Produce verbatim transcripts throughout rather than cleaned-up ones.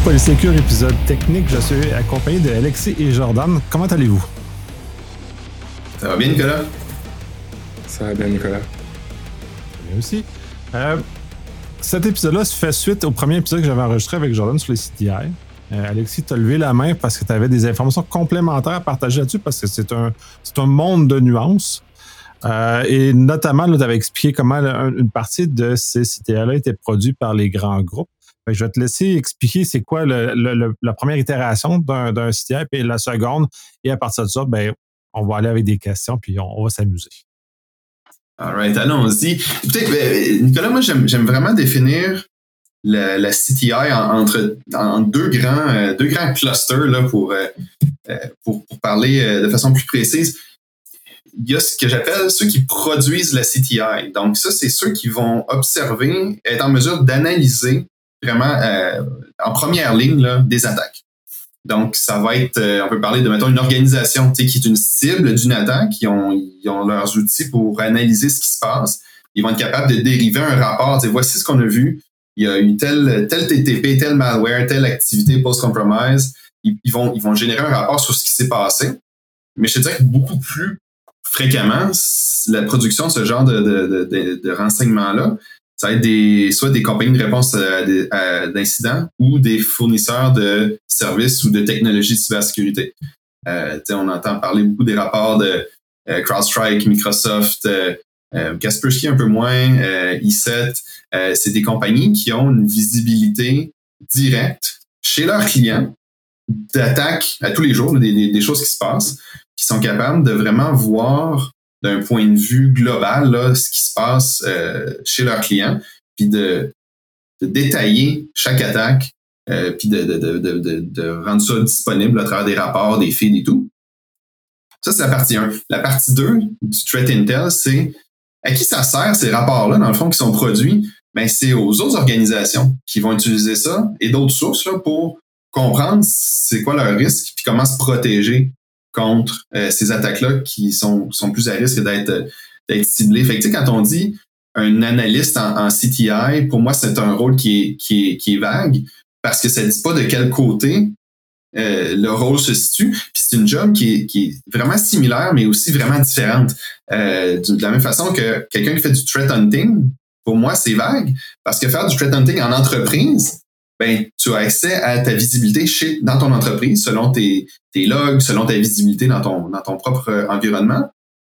Polysécure, épisode technique. Je suis accompagné de Alexis et Jordan. Comment allez-vous? Ça va bien, Nicolas? Ça va bien, Nicolas. Bien aussi. Euh, cet épisode-là se fait suite au premier épisode que j'avais enregistré avec Jordan sur les C T I. Euh, Alexis, tu as levé la main parce que tu avais des informations complémentaires à partager là-dessus parce que c'est un, c'est un monde de nuances. Euh, et notamment, tu avais expliqué comment là, une partie de ces C T I-là était produite par les grands groupes. Fait que je vais te laisser expliquer c'est quoi le, le, le, la première itération d'un, d'un C T I, puis la seconde. Et à partir de ça, ben, on va aller avec des questions, puis on, on va s'amuser. All right, allons-y. Écoutez, ben, Nicolas, moi, j'aime, j'aime vraiment définir la, la C T I en, entre en deux grands, euh, deux grands clusters là, pour, euh, pour, pour parler euh, de façon plus précise. Il y a ce que j'appelle ceux qui produisent la C T I. Donc, ça, c'est ceux qui vont observer, être en mesure d'analyser vraiment euh, en première ligne là, des attaques. Donc, ça va être, euh, on peut parler de, mettons, une organisation qui est une cible d'une attaque. Ils ont, ils ont leurs outils pour analyser ce qui se passe. Ils vont être capables de dériver un rapport. Voici ce qu'on a vu. Il y a eu tel, tel T T P, tel malware, telle activité post-compromise. Ils, ils, vont, ils vont générer un rapport sur ce qui s'est passé. Mais je te dirais que beaucoup plus fréquemment, la production de ce genre de, de, de, de renseignements-là, ça va être des, soit des compagnies de réponse à des, à, d'incidents ou des fournisseurs de services ou de technologies de cybersécurité. Euh, on entend parler beaucoup des rapports de euh, CrowdStrike, Microsoft, euh, euh, Kaspersky un peu moins, euh, I sept. Euh, c'est des compagnies qui ont une visibilité directe chez leurs clients d'attaques à tous les jours, des, des, des choses qui se passent, qui sont capables de vraiment voir d'un point de vue global là, ce qui se passe euh, chez leurs clients, puis de, de détailler chaque attaque, euh, puis de, de, de, de, de rendre ça disponible à travers des rapports, des feeds et tout. Ça, c'est la partie un. La partie deux du Threat Intel, c'est à qui ça sert ces rapports-là, dans le fond, qui sont produits? Ben, c'est aux autres organisations qui vont utiliser ça et d'autres sources là, pour comprendre c'est quoi leur risque puis comment se protéger contre euh, ces attaques-là qui sont, sont plus à risque d'être, d'être ciblées. Fait que, tu sais, quand on dit un analyste en, en C T I, pour moi, c'est un rôle qui est, qui est, qui est vague parce que ça ne dit pas de quel côté euh, le rôle se situe. Puis c'est une job qui est, qui est vraiment similaire, mais aussi vraiment différente. Euh, de la même façon que quelqu'un qui fait du threat hunting, pour moi, c'est vague parce que faire du threat hunting en entreprise, ben, tu as accès à ta visibilité chez, dans ton entreprise, selon tes, tes logs, selon ta visibilité dans ton, dans ton propre environnement.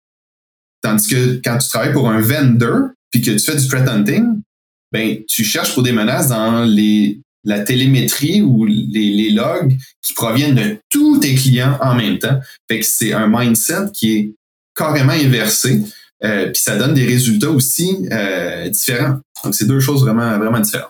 Tandis que quand tu travailles pour un vendor, puis que tu fais du threat hunting, ben, tu cherches pour des menaces dans les, la télémétrie ou les, les logs qui proviennent de tous tes clients en même temps. Fait que c'est un mindset qui est carrément inversé, euh, puis ça donne des résultats aussi euh, différents. Donc, c'est deux choses vraiment, vraiment différentes.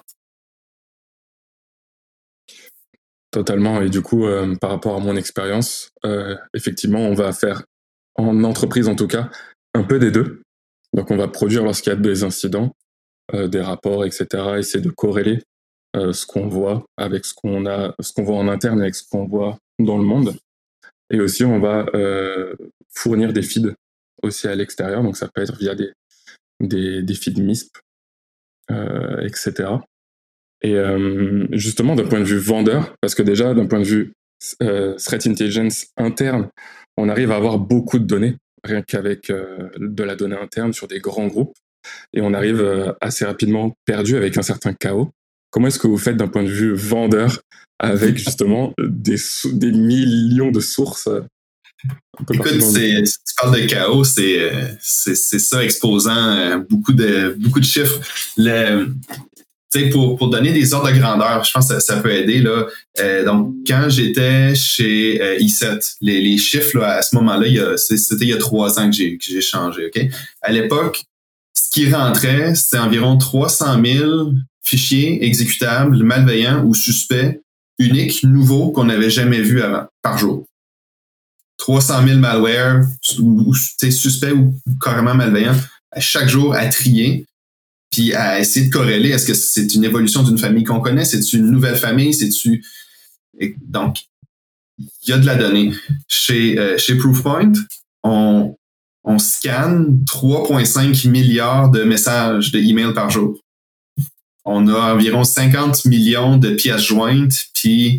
Totalement. Et du coup, euh, par rapport à mon expérience, euh, effectivement, on va faire, en entreprise en tout cas, un peu des deux. Donc, on va produire lorsqu'il y a des incidents, euh, des rapports, et cetera. Essayer de corréler euh, ce qu'on voit avec ce qu'on a, ce qu'on voit en interne avec ce qu'on voit dans le monde. Et aussi, on va euh, fournir des feeds aussi à l'extérieur. Donc, ça peut être via des des, des feeds M I S P, euh, et cetera. Et euh, justement, d'un point de vue vendeur, parce que déjà, d'un point de vue euh, threat intelligence interne, on arrive à avoir beaucoup de données, rien qu'avec euh, de la donnée interne sur des grands groupes, et on arrive euh, assez rapidement perdu avec un certain chaos. Comment est-ce que vous faites d'un point de vue vendeur avec justement des, des millions de sources euh, Écoute, c'est, si tu parles de chaos, c'est, c'est, c'est ça, exposant beaucoup de, beaucoup de chiffres. Le, Pour, pour donner des ordres de grandeur, je pense que ça, ça peut aider. Là. Euh, donc, quand j'étais chez euh, I sept, les, les chiffres là, à ce moment-là, il y a, c'était il y a trois ans que j'ai, que j'ai changé. Okay? À l'époque, ce qui rentrait, c'était environ trois cent mille fichiers exécutables, malveillants ou suspects, uniques, nouveaux, qu'on n'avait jamais vus avant, par jour. trois cent mille malware ou, ou suspects ou carrément malveillants, à chaque jour à trier. Puis à essayer de corréler, est-ce que c'est une évolution d'une famille qu'on connaît? C'est-tu une nouvelle famille? C'est-tu... Donc, il y a de la donnée. Chez, euh, chez Proofpoint, on, on scanne trois virgule cinq milliards de messages de email par jour. on a environ cinquante millions de pièces jointes, puis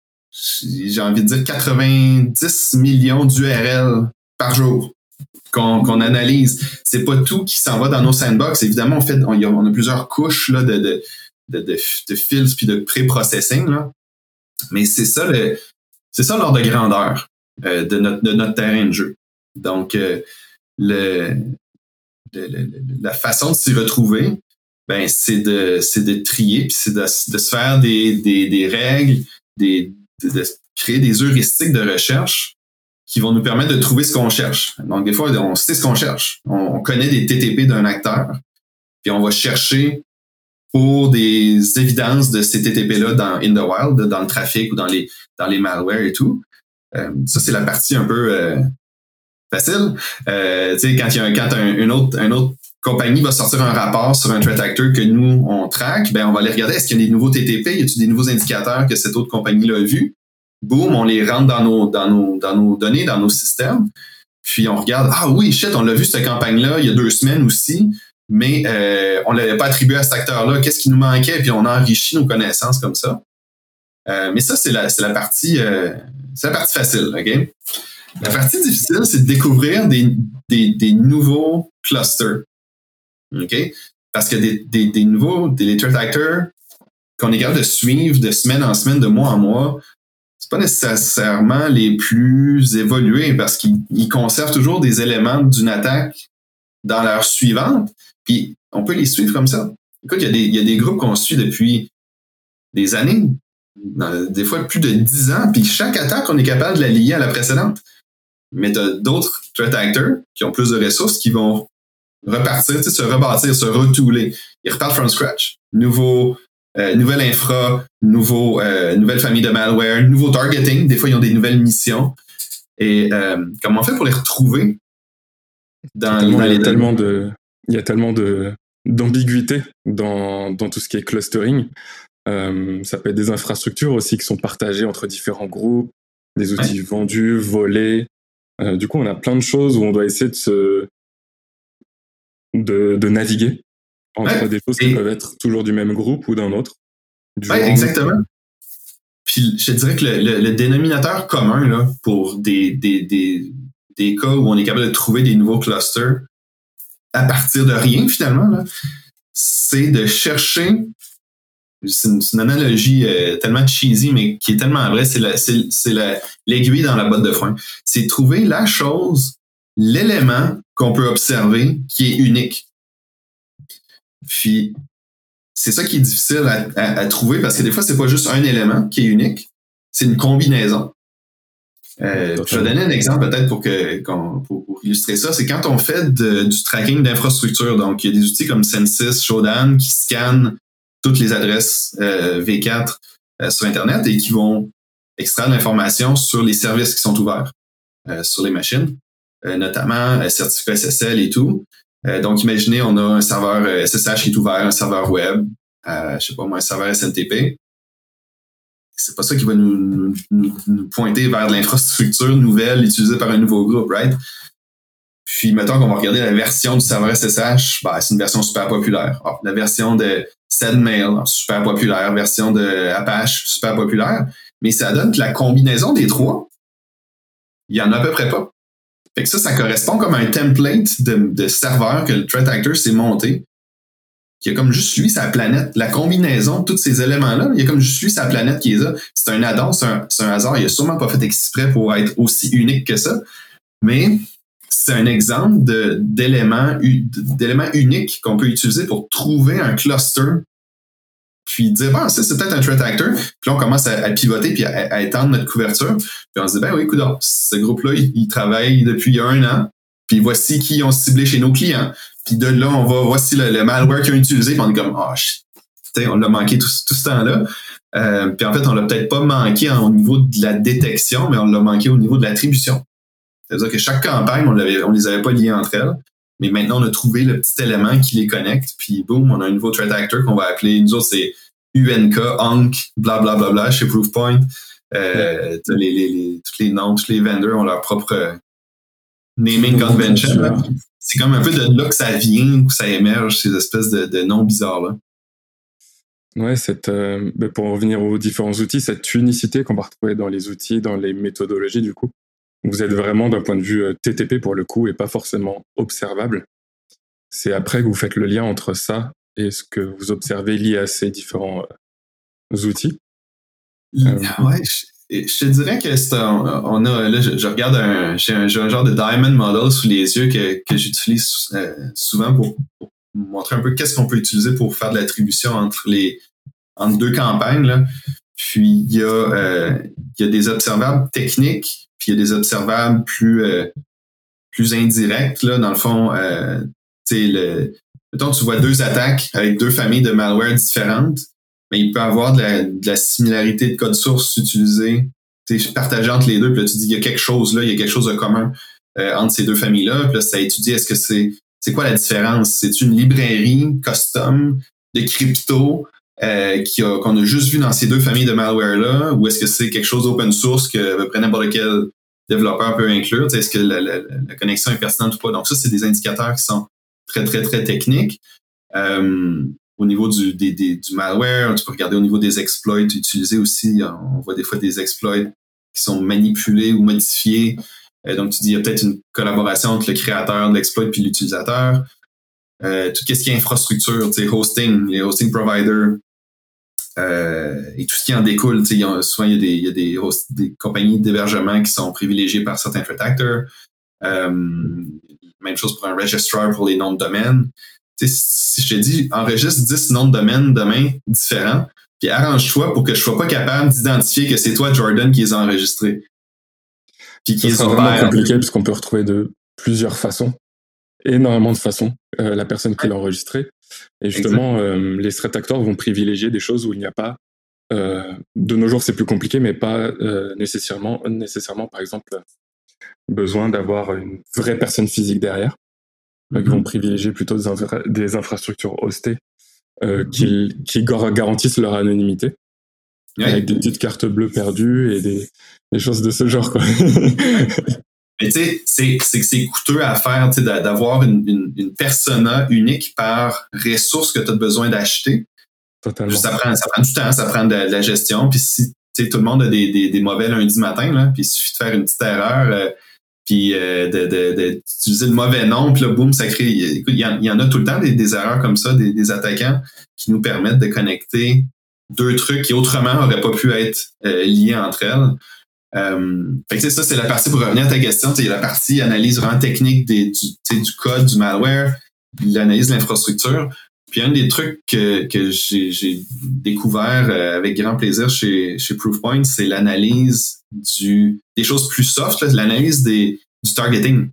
j'ai envie de dire quatre-vingt-dix millions d'U R L par jour qu'on, qu'on analyse. C'est pas tout qui s'en va dans nos sandbox. Évidemment, on, fait, on, on a plusieurs couches là, de, de, de, de, de fils puis de pré-processing, là. Mais c'est ça, le, c'est ça l'ordre de grandeur euh, de, notre, de notre terrain de jeu. Donc, euh, le, le, le, la façon de s'y retrouver, ben, c'est de, c'est de trier, puis c'est de, de se faire des, des, des règles, des, de, de créer des heuristiques de recherche qui vont nous permettre de trouver ce qu'on cherche. Donc, des fois, on sait ce qu'on cherche. On, on connaît des T T P d'un acteur, puis on va chercher pour des évidences de ces T T P-là dans in the wild, dans le trafic ou dans les, dans les malwares et tout. Euh, ça, c'est la partie un peu euh, facile. Euh, tu sais, quand, il y a un, quand un, une, autre, une autre compagnie va sortir un rapport sur un threat actor que nous, on traque, ben on va aller regarder, est-ce qu'il y a des nouveaux T T P? Y a-t-il des nouveaux indicateurs que cette autre compagnie-là a vu? Boum, on les rentre dans nos, dans nos, dans nos données, dans nos systèmes. Puis on regarde, ah oui, shit, on l'a vu cette campagne-là il y a deux semaines aussi, mais euh, on ne l'avait pas attribué à cet acteur-là. Qu'est-ce qui nous manquait? Puis on a enrichi nos connaissances comme ça. Euh, mais ça, c'est la, c'est la partie euh, c'est la partie facile, OK? La partie difficile, c'est de découvrir des, des, des nouveaux clusters. OK? Parce que des, des, des nouveaux, des threat actors qu'on est capable de suivre de semaine en semaine, de mois en mois, c'est pas nécessairement les plus évolués parce qu'ils ils conservent toujours des éléments d'une attaque dans leur suivante, puis on peut les suivre comme ça. Écoute, il y a des, il y a des groupes qu'on suit depuis des années, des fois plus de dix ans, puis chaque attaque, on est capable de la lier à la précédente. Mais tu as d'autres threat actors qui ont plus de ressources qui vont repartir, se rebâtir, se retooler. Ils repartent from scratch. Nouveau, euh, nouvelle infra, nouveau, euh, nouvelle famille de malware, nouveau targeting. Des fois, ils ont des nouvelles missions. Et euh, comment on fait pour les retrouver dans, tellement, dans il y les a tellement de, il y a tellement de d'ambiguïté dans dans tout ce qui est clustering. Euh, ça peut être des infrastructures aussi qui sont partagées entre différents groupes, des outils ouais. vendus, volés. Euh, du coup, on a plein de choses où on doit essayer de se de, de naviguer entre ouais. des choses qui Et... peuvent être toujours du même groupe ou d'un autre. Oui, exactement. Puis je te dirais que le, le, le dénominateur commun là, pour des, des, des, des cas où on est capable de trouver des nouveaux clusters à partir de rien, finalement, là, c'est de chercher. C'est une, c'est une analogie euh, tellement cheesy, mais qui est tellement vraie, c'est, la, c'est, c'est la, l'aiguille dans la botte de foin. C'est trouver la chose, l'élément qu'on peut observer qui est unique. Puis, c'est ça qui est difficile à, à, à trouver, parce que des fois, c'est pas juste un élément qui est unique, c'est une combinaison. Euh, je vais donner un exemple peut-être pour, que, pour, pour illustrer ça. C'est quand on fait de, du tracking d'infrastructure. Donc, il y a des outils comme Censys, Shodan qui scannent toutes les adresses euh, V quatre euh, sur Internet et qui vont extraire l'information sur les services qui sont ouverts euh, sur les machines, euh, notamment euh, certificats S S L et tout. Euh, donc, imaginez, on a un serveur euh, S S H qui est ouvert, un serveur web, euh, je sais pas moi, un serveur S M T P. C'est pas ça qui va nous, nous, nous pointer vers de l'infrastructure nouvelle utilisée par un nouveau groupe, right? Puis, mettons qu'on va regarder la version du serveur S S H, ben, c'est une version super populaire. Oh, la version de SendMail, super populaire. Version de Apache, super populaire. Mais ça donne que la combinaison des trois, il y en a à peu près pas. Fait que ça, ça correspond comme un template de, de serveur que le threat actor s'est monté, qui a comme juste suivi sa planète. La combinaison de tous ces éléments-là, il y a comme juste suivi sa planète qui est là. C'est un addon, c'est un, c'est un hasard. Il a sûrement pas fait exprès pour être aussi unique que ça. Mais c'est un exemple de, d'éléments, d'éléments uniques qu'on peut utiliser pour trouver un cluster, puis dire, bon, ça, c'est peut-être un threat actor. Puis là, on commence à, à pivoter puis à, à étendre notre couverture. Puis on se dit, ben oui, écoute, ce groupe-là, il, il travaille depuis un an. Puis voici qui ils ont ciblé chez nos clients. Puis de là, on va, voici le, le malware qu'ils ont utilisé. Puis on est comme, oh, shit, on l'a manqué tout, tout ce temps-là. Euh, puis en fait, on l'a peut-être pas manqué au niveau de la détection, mais on l'a manqué au niveau de l'attribution. C'est-à-dire que chaque campagne, on ne on les avait pas liées entre elles. Mais maintenant, on a trouvé le petit élément qui les connecte. Puis boum, on a un nouveau threat actor qu'on va appeler, nous autres, c'est U N K, U N C, blablabla, bla, bla, chez Proofpoint. Euh, ouais. les, les, les, tous les noms, tous les vendors ont leur propre euh, naming convention. Là. C'est comme un peu de là que ça vient, que ça émerge, ces espèces de, de noms bizarres-là. Ouais, cette, euh, bah, pour revenir aux différents outils, cette unicité qu'on va retrouver dans les outils, dans les méthodologies, du coup. Vous êtes vraiment d'un point de vue euh, T T P pour le coup et pas forcément observable. C'est après que vous faites le lien entre ça et ce que vous observez lié à ces différents euh, outils. Euh, ouais, je, je te dirais que c'est un, on a, là, je, je regarde un, j'ai un, j'ai un genre de diamond model sous les yeux que, que j'utilise euh, souvent pour, pour montrer un peu qu'est-ce qu'on peut utiliser pour faire de l'attribution entre les, entre deux campagnes, là. Puis il y a, euh, il y a des observables techniques, puis il y a des observables plus, euh, plus indirects, là. Dans le fond, euh, tu sais, le, mettons, tu vois deux attaques avec deux familles de malware différentes, mais il peut y avoir de la, de la similarité de code source utilisé, partagé entre les deux, puis là, tu dis, il y a quelque chose là, il y a quelque chose de commun euh, entre ces deux familles-là, puis là, ça étudie, est-ce que c'est, c'est quoi la différence? C'est une librairie custom de crypto euh, qui a, qu'on a juste vu dans ces deux familles de malware-là, ou est-ce que c'est quelque chose open source que à peu près n'importe quel développeur peut inclure? Est-ce que la, la, la connexion est pertinente ou pas? Donc ça, c'est des indicateurs qui sont très, très, très techniques. Euh, au niveau du, des, des, du malware, tu peux regarder au niveau des exploits utilisés aussi. On voit des fois des exploits qui sont manipulés ou modifiés. Euh, donc, tu dis, il y a peut-être une collaboration entre le créateur de l'exploit et l'utilisateur. Euh, tout ce qui est infrastructure, hosting, les hosting providers, euh, et tout ce qui en découle. Il y a, souvent, il y a, des, il y a des, host, des compagnies d'hébergement qui sont privilégiées par certains threat actors. Euh, même chose pour un registrar pour les noms de domaine. Si je te dis, enregistre dix noms de domaine demain différents, puis arrange-toi pour que je sois pas capable d'identifier que c'est toi, Jordan, qui les a enregistrés. Puis qui les opère. C'est vraiment compliqué parce qu'on peut retrouver de plusieurs façons, énormément de façons, euh, la personne qui l'a enregistré. Et justement, euh, les threat actors vont privilégier des choses où il n'y a pas, euh, de nos jours c'est plus compliqué, mais pas euh, nécessairement, nécessairement, par exemple, besoin d'avoir une vraie personne physique derrière. Donc, mm-hmm. Ils vont privilégier plutôt des, infra- des infrastructures hostées euh, qui, qui garantissent leur anonymité, ouais. Avec des petites cartes bleues perdues et des, des choses de ce genre, quoi. Mais tu sais, c'est, c'est que c'est coûteux à faire, tu sais, d'avoir une, une, une persona unique par ressource que tu as besoin d'acheter. Totalement. Ça prend, ça prend du temps, ça prend de, de la gestion. Puis si tu sais, tout le monde a des, des, des mauvais lundis matin, là, puis il suffit de faire une petite erreur. Euh, puis euh, de, de, de, d'utiliser le mauvais nom, puis là, boum, ça crée... Écoute, il y, en, il y en a tout le temps des, des erreurs comme ça, des, des attaquants qui nous permettent de connecter deux trucs qui autrement n'auraient pas pu être euh, liés entre elles. Euh, fait que ça, c'est la partie, pour revenir à ta question, il y a la partie analyse vraiment technique des, du, du code, du malware, l'analyse de l'infrastructure. Puis un des trucs que, que j'ai, j'ai découvert euh, avec grand plaisir chez, chez Proofpoint, c'est l'analyse du, des choses plus soft, là, l'analyse des, du targeting.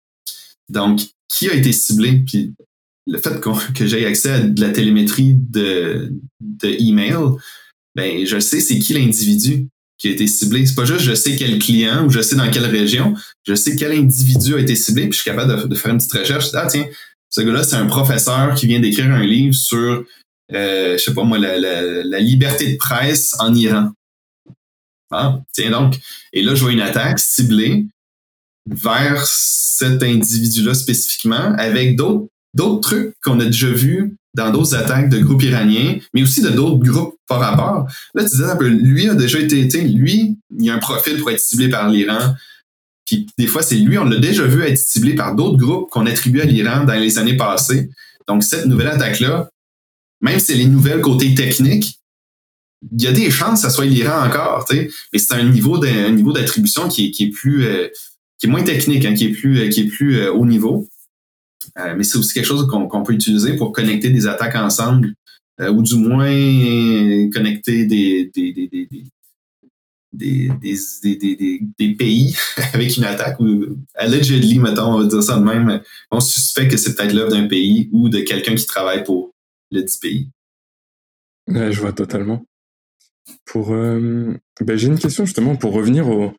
Donc, qui a été ciblé? Puis le fait qu'on, que j'ai accès à de la télémétrie de, de email, ben, je sais c'est qui l'individu qui a été ciblé. C'est pas juste je sais quel client ou je sais dans quelle région, je sais quel individu a été ciblé, puis je suis capable de, de faire une petite recherche. Ah, tiens, ce gars-là, c'est un professeur qui vient d'écrire un livre sur, euh, je sais pas moi, la, la, la liberté de presse en Iran. Ah, tiens donc. Et là, je vois une attaque ciblée vers cet individu-là spécifiquement, avec d'autres, d'autres trucs qu'on a déjà vus dans d'autres attaques de groupes iraniens, mais aussi de d'autres groupes par rapport. Là, tu disais un peu, lui a déjà été, lui, il a un profil pour être ciblé par l'Iran. Puis des fois, c'est lui, on l'a déjà vu être ciblé par d'autres groupes qu'on attribue à l'Iran dans les années passées. Donc, cette nouvelle attaque-là, même si elle est nouvelle côté technique, il y a des chances que ça soit l'Iran encore, tu sais. Mais c'est un niveau, de, un niveau d'attribution qui est, qui est plus, euh, qui est moins technique, hein, qui est plus, euh, qui est plus euh, haut niveau. Euh, mais c'est aussi quelque chose qu'on, qu'on peut utiliser pour connecter des attaques ensemble, euh, ou du moins euh, connecter des, des, des, des, des Des, des, des, des, des pays avec une attaque ou allegedly, mettons, on va dire ça de même, on suspecte que c'est peut-être l'œuvre d'un pays ou de quelqu'un qui travaille pour le dit pays. Ouais, je vois totalement. Pour, euh, ben, j'ai une question justement pour revenir au,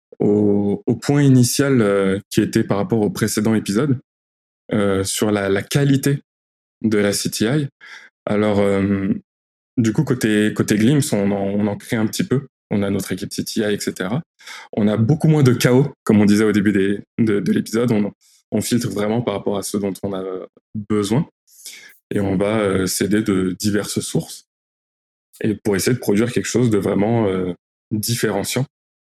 au, au point initial euh, qui était par rapport au précédent épisode euh, sur la, la qualité de la C T I. Alors, euh, du coup, côté, côté Glimpse, on en, on en crée un petit peu. On a notre équipe C T I, et cetera. On a beaucoup moins de chaos, comme on disait au début des, de, de l'épisode. On, on filtre vraiment par rapport à ce dont on a besoin. Et on va euh, s'aider de diverses sources. et pour essayer de produire quelque chose de vraiment euh, différenciant.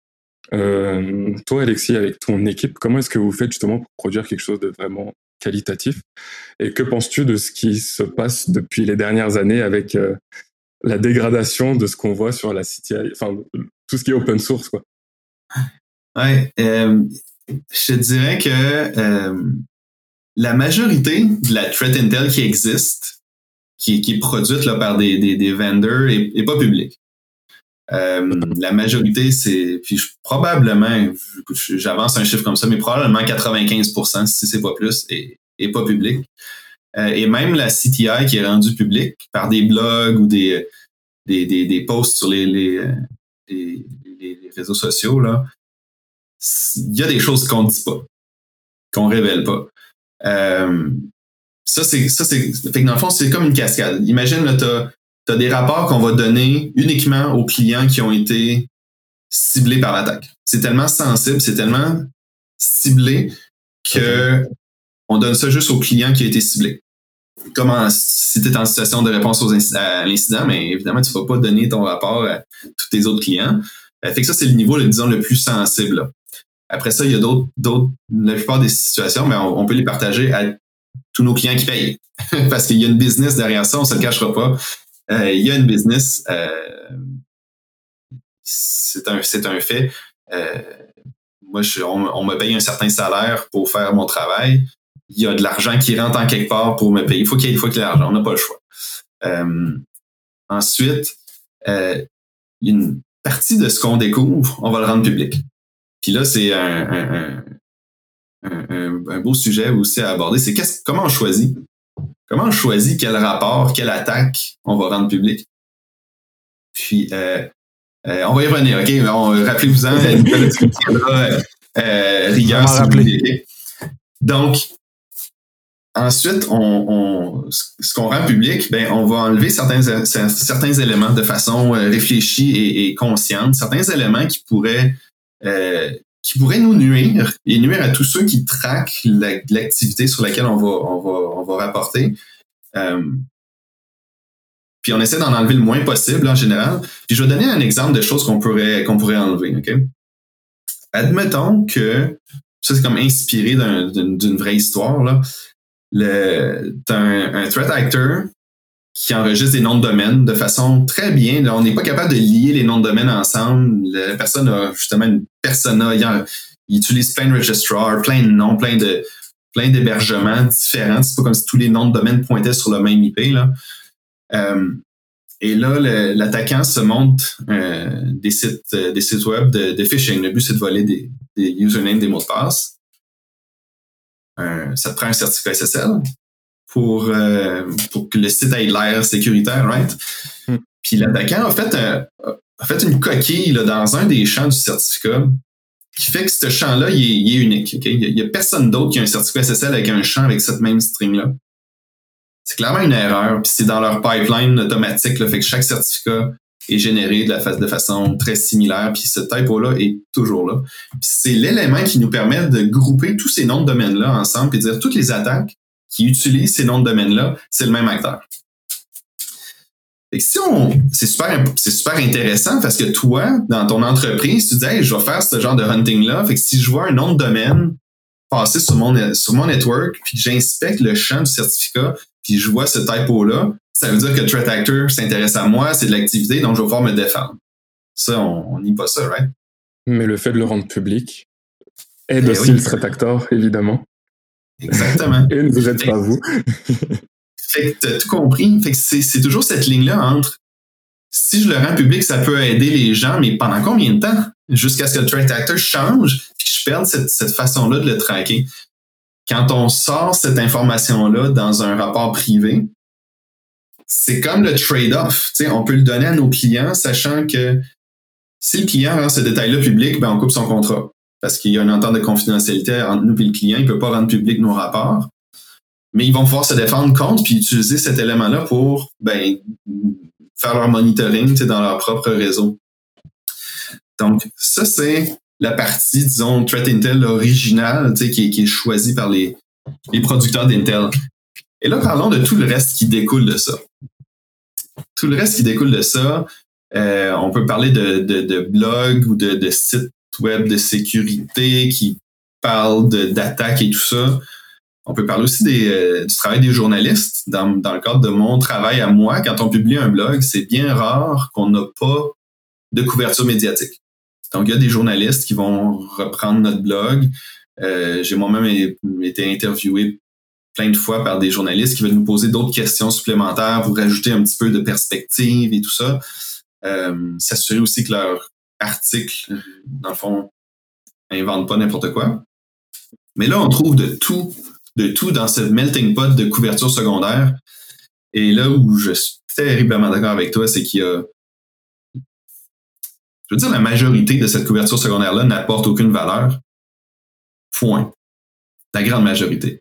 Euh, toi, Alexis, avec ton équipe, comment est-ce que vous faites justement pour produire quelque chose de vraiment qualitatif? Et que penses-tu de ce qui se passe depuis les dernières années avec euh, la dégradation de ce qu'on voit sur la C T I, enfin tout ce qui est open source, quoi? Ouais, euh, je te dirais que euh, la majorité de la threat intel qui existe, qui, qui est produite là, par des, des, des vendors, est, est pas publique. Euh, la majorité, c'est, puis je, probablement, j'avance un chiffre comme ça, mais probablement quatre-vingt-quinze pour cent, si c'est pas plus, est, est pas public. Euh, et même la C T I qui est rendue publique par des blogs ou des, des, des, des posts sur les, les, les, les réseaux sociaux, là, il y a des choses qu'on dit pas, qu'on révèle pas. Euh, ça, c'est, ça, c'est, fait que dans le fond, c'est comme une cascade. Imagine, là, t'as, t'as des rapports qu'on va donner uniquement aux clients qui ont été ciblés par l'attaque. C'est tellement sensible, c'est tellement ciblé que okay. on donne ça juste aux clients qui ont été ciblés. Comme en, si tu es en situation de réponse aux inc- à l'incident, mais évidemment, tu ne vas pas donner ton rapport à tous tes autres clients. Euh, fait que ça, c'est le niveau, disons, le plus sensible. Là. Après ça, il y a d'autres, d'autres, la plupart des situations, mais on, on peut les partager à tous nos clients qui payent. Parce qu'il y a une business derrière ça, on ne se le cachera pas. Euh, il y a une business, euh, c'est, un, c'est un fait. Euh, moi, je, on, on me paye un certain salaire pour faire mon travail. Il y a de l'argent qui rentre en quelque part pour me payer. Il faut qu'il y ait, il faut qu'il y ait de l'argent, on n'a pas le choix. Euh, ensuite, euh, une partie de ce qu'on découvre, on va le rendre public. Puis là, c'est un, un, un, un, un beau sujet aussi à aborder. C'est qu'est-ce, comment on choisit? Comment on choisit quel rapport, quelle attaque on va rendre public? Puis, euh, euh, on va y revenir, OK? On, rappelez-vous-en, euh, euh, rigueur, si vous voulez, okay? Donc, ensuite, on, on, ce qu'on rend public, ben, on va enlever certains, certains éléments de façon réfléchie et, et consciente, certains éléments qui pourraient, euh, qui pourraient nous nuire et nuire à tous ceux qui traquent la, l'activité sur laquelle on va, on va, on va rapporter. Euh, puis on essaie d'en enlever le moins possible en général. Puis je vais donner un exemple de choses qu'on pourrait, qu'on pourrait enlever. Okay? Admettons que, ça c'est comme inspiré d'un, d'une, d'une vraie histoire, là. Le, t'as un, un threat actor qui enregistre des noms de domaine de façon très bien. Là, on n'est pas capable de lier les noms de domaine ensemble. La personne a justement une persona. Il, a, il utilise plein de registrars, plein de noms, plein de plein d'hébergements différents. C'est pas comme si tous les noms de domaine pointaient sur le même I P. Là. Euh, et là, le, l'attaquant se monte euh, des sites euh, des sites web de, de phishing. Le but, c'est de voler des, des usernames, des mots de passe. Euh, ça te prend un certificat S S L pour, euh, pour que le site ait l'air sécuritaire, right? Mm. Puis l'attaquant a fait, un, a fait une coquille là, dans un des champs du certificat qui fait que ce champ-là, il est, il est unique. Okay? Il n'y a, a personne d'autre qui a un certificat S S L avec un champ avec cette même string-là. C'est clairement une erreur, puis c'est dans leur pipeline automatique, là, fait que chaque certificat est généré de, la fa- de façon très similaire, puis ce typo-là est toujours là. Puis c'est l'élément qui nous permet de grouper tous ces noms de domaines-là ensemble et de dire toutes les attaques qui utilisent ces noms de domaines-là, c'est le même acteur. Fait que si on, c'est super, c'est super intéressant parce que toi, dans ton entreprise, tu dis, hey, je vais faire ce genre de hunting-là. Fait que si je vois un nom de domaine passer sur mon, sur mon network, puis que j'inspecte le champ du certificat, puis je vois ce typo-là, ça veut dire que le threat actor s'intéresse à moi, c'est de l'activité, donc je vais pouvoir me défendre. Ça, on nie pas ça, right? Mais le fait de le rendre public aide eh aussi oui. le threat actor, évidemment. Exactement. Et ne vous aide pas vous. Fait que t'as tout compris. Fait que c'est, c'est toujours cette ligne-là entre si je le rends public, ça peut aider les gens, mais pendant combien de temps? Jusqu'à ce que le threat actor change puis que je perde cette, cette façon-là de le traquer. Quand on sort cette information-là dans un rapport privé, c'est comme le trade-off. T'sais, on peut le donner à nos clients, sachant que si le client rend ce détail-là public, ben on coupe son contrat. Parce qu'il y a une entente de confidentialité entre nous et le client, il ne peut pas rendre public nos rapports. Mais ils vont pouvoir se défendre contre puis utiliser cet élément-là pour ben, faire leur monitoring dans leur propre réseau. Donc, ça, c'est la partie, disons, Threat Intel originale qui est, qui est choisie par les, les producteurs d'Intel. Et là, parlons de tout le reste qui découle de ça. tout le reste qui découle de ça, euh, on peut parler de, de, de blogs ou de, de sites web de sécurité qui parlent de, d'attaques et tout ça. On peut parler aussi des, euh, du travail des journalistes. Dans, dans le cadre de mon travail à moi, quand on publie un blog, c'est bien rare qu'on n'a pas de couverture médiatique. Donc, il y a des journalistes qui vont reprendre notre blog. Euh, j'ai moi-même été interviewé plein de fois par des journalistes qui veulent nous poser d'autres questions supplémentaires pour rajouter un petit peu de perspective et tout ça. Euh, s'assurer aussi que leur article, dans le fond, n'invente pas n'importe quoi. Mais là, on trouve de tout, de tout dans ce melting pot de couverture secondaire. Et là où je suis terriblement d'accord avec toi, c'est qu'il y a, je veux dire, la majorité de cette couverture secondaire-là n'apporte aucune valeur. Point. La grande majorité.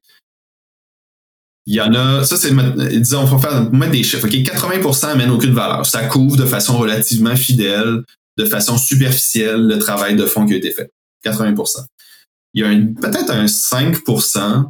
Il y en a, ça c'est, disons, il faut faire, mettre des chiffres. OK, quatre-vingts pour cent n'amènent aucune valeur. Ça couvre de façon relativement fidèle, de façon superficielle, le travail de fond qui a été fait. quatre-vingts pour cent. Il y a un, peut-être un cinq pour cent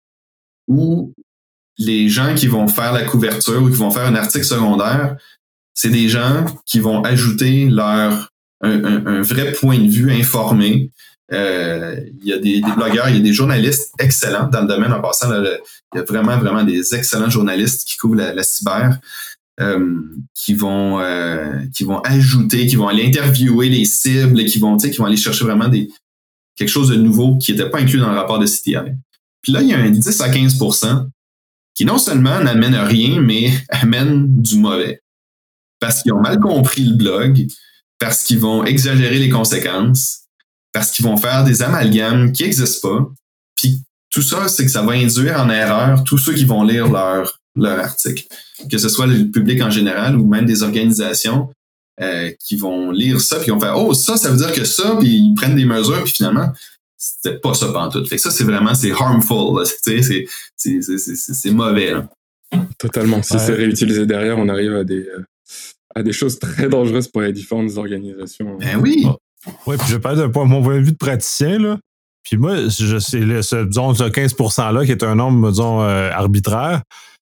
où les gens qui vont faire la couverture ou qui vont faire un article secondaire, c'est des gens qui vont ajouter leur un, un, un vrai point de vue informé. Euh, il y a des, des blogueurs, il y a des journalistes excellents dans le domaine en passant. Là, le, il y a vraiment, vraiment des excellents journalistes qui couvrent la, la cyber, euh, qui vont euh, qui vont ajouter, qui vont aller interviewer les cibles, qui vont, qui vont aller chercher vraiment des quelque chose de nouveau qui n'était pas inclus dans le rapport de C T I. Puis là, il y a un dix à quinze pour cent qui non seulement n'amène rien, mais amène du mauvais. Parce qu'ils ont mal compris le blog, parce qu'ils vont exagérer les conséquences, parce qu'ils vont faire des amalgames qui n'existent pas. Puis tout ça, c'est que ça va induire en erreur tous ceux qui vont lire leur, leur article. Que ce soit le public en général ou même des organisations euh, qui vont lire ça puis qui vont faire « Oh, ça, ça veut dire que ça », puis ils prennent des mesures, puis finalement, c'était pas ça pantoute. Fait que ça, c'est vraiment, c'est harmful. C'est, c'est, c'est, c'est, c'est, c'est mauvais. Là. Totalement. Si ouais. c'est réutilisé derrière, on arrive à des, à des choses très dangereuses pour les différentes organisations. Ben oui! Oui, puis je parle de mon point de vue de praticien, là. Puis moi, je sais, le, ce, disons, ce quinze pour cent-là, qui est un nombre, disons, euh, arbitraire,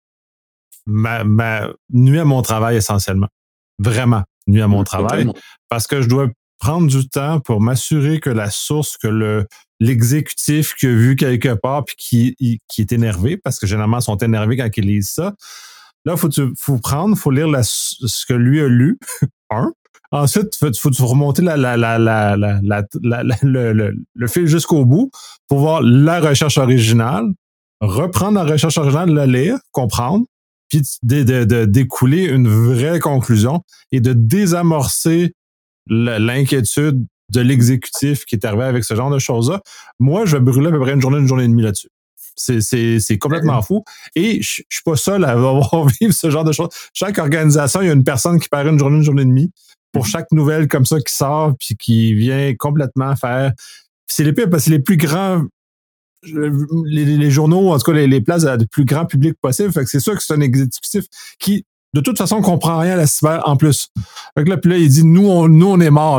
m'a, m'a nuit à mon travail essentiellement. Vraiment, nuit à mon oui, travail. Totalement. Parce que je dois prendre du temps pour m'assurer que la source, que le, l'exécutif qui a vu quelque part puis qui, qui est énervé, parce que généralement, ils sont énervés quand ils lisent ça. Là, il faut, faut prendre, il faut lire la, ce que lui a lu, un. Ensuite, il faut, faut remonter la, la, la, la, la, la, la, la, le, le, le fil jusqu'au bout pour voir la recherche originale, reprendre la recherche originale, la lire, comprendre, puis de, de, de découler une vraie conclusion et de désamorcer le, l'inquiétude de l'exécutif qui est arrivé avec ce genre de choses-là. Moi, je vais brûler à peu près une journée, une journée et demie là-dessus. C'est, c'est, c'est complètement fou. Et je ne suis pas seul à avoir vivre ce genre de choses. Chaque organisation, il y a une personne qui paraît une journée, une journée et demie pour chaque nouvelle comme ça qui sort puis qui vient complètement faire... C'est les, c'est les plus grands... Les, les journaux, en tout cas les, les places du plus grand public possible. Fait que c'est sûr que c'est un exécutif qui, de toute façon, ne comprend rien à la cyber en plus. Fait que là, puis là, il dit, nous, on, nous, on est morts.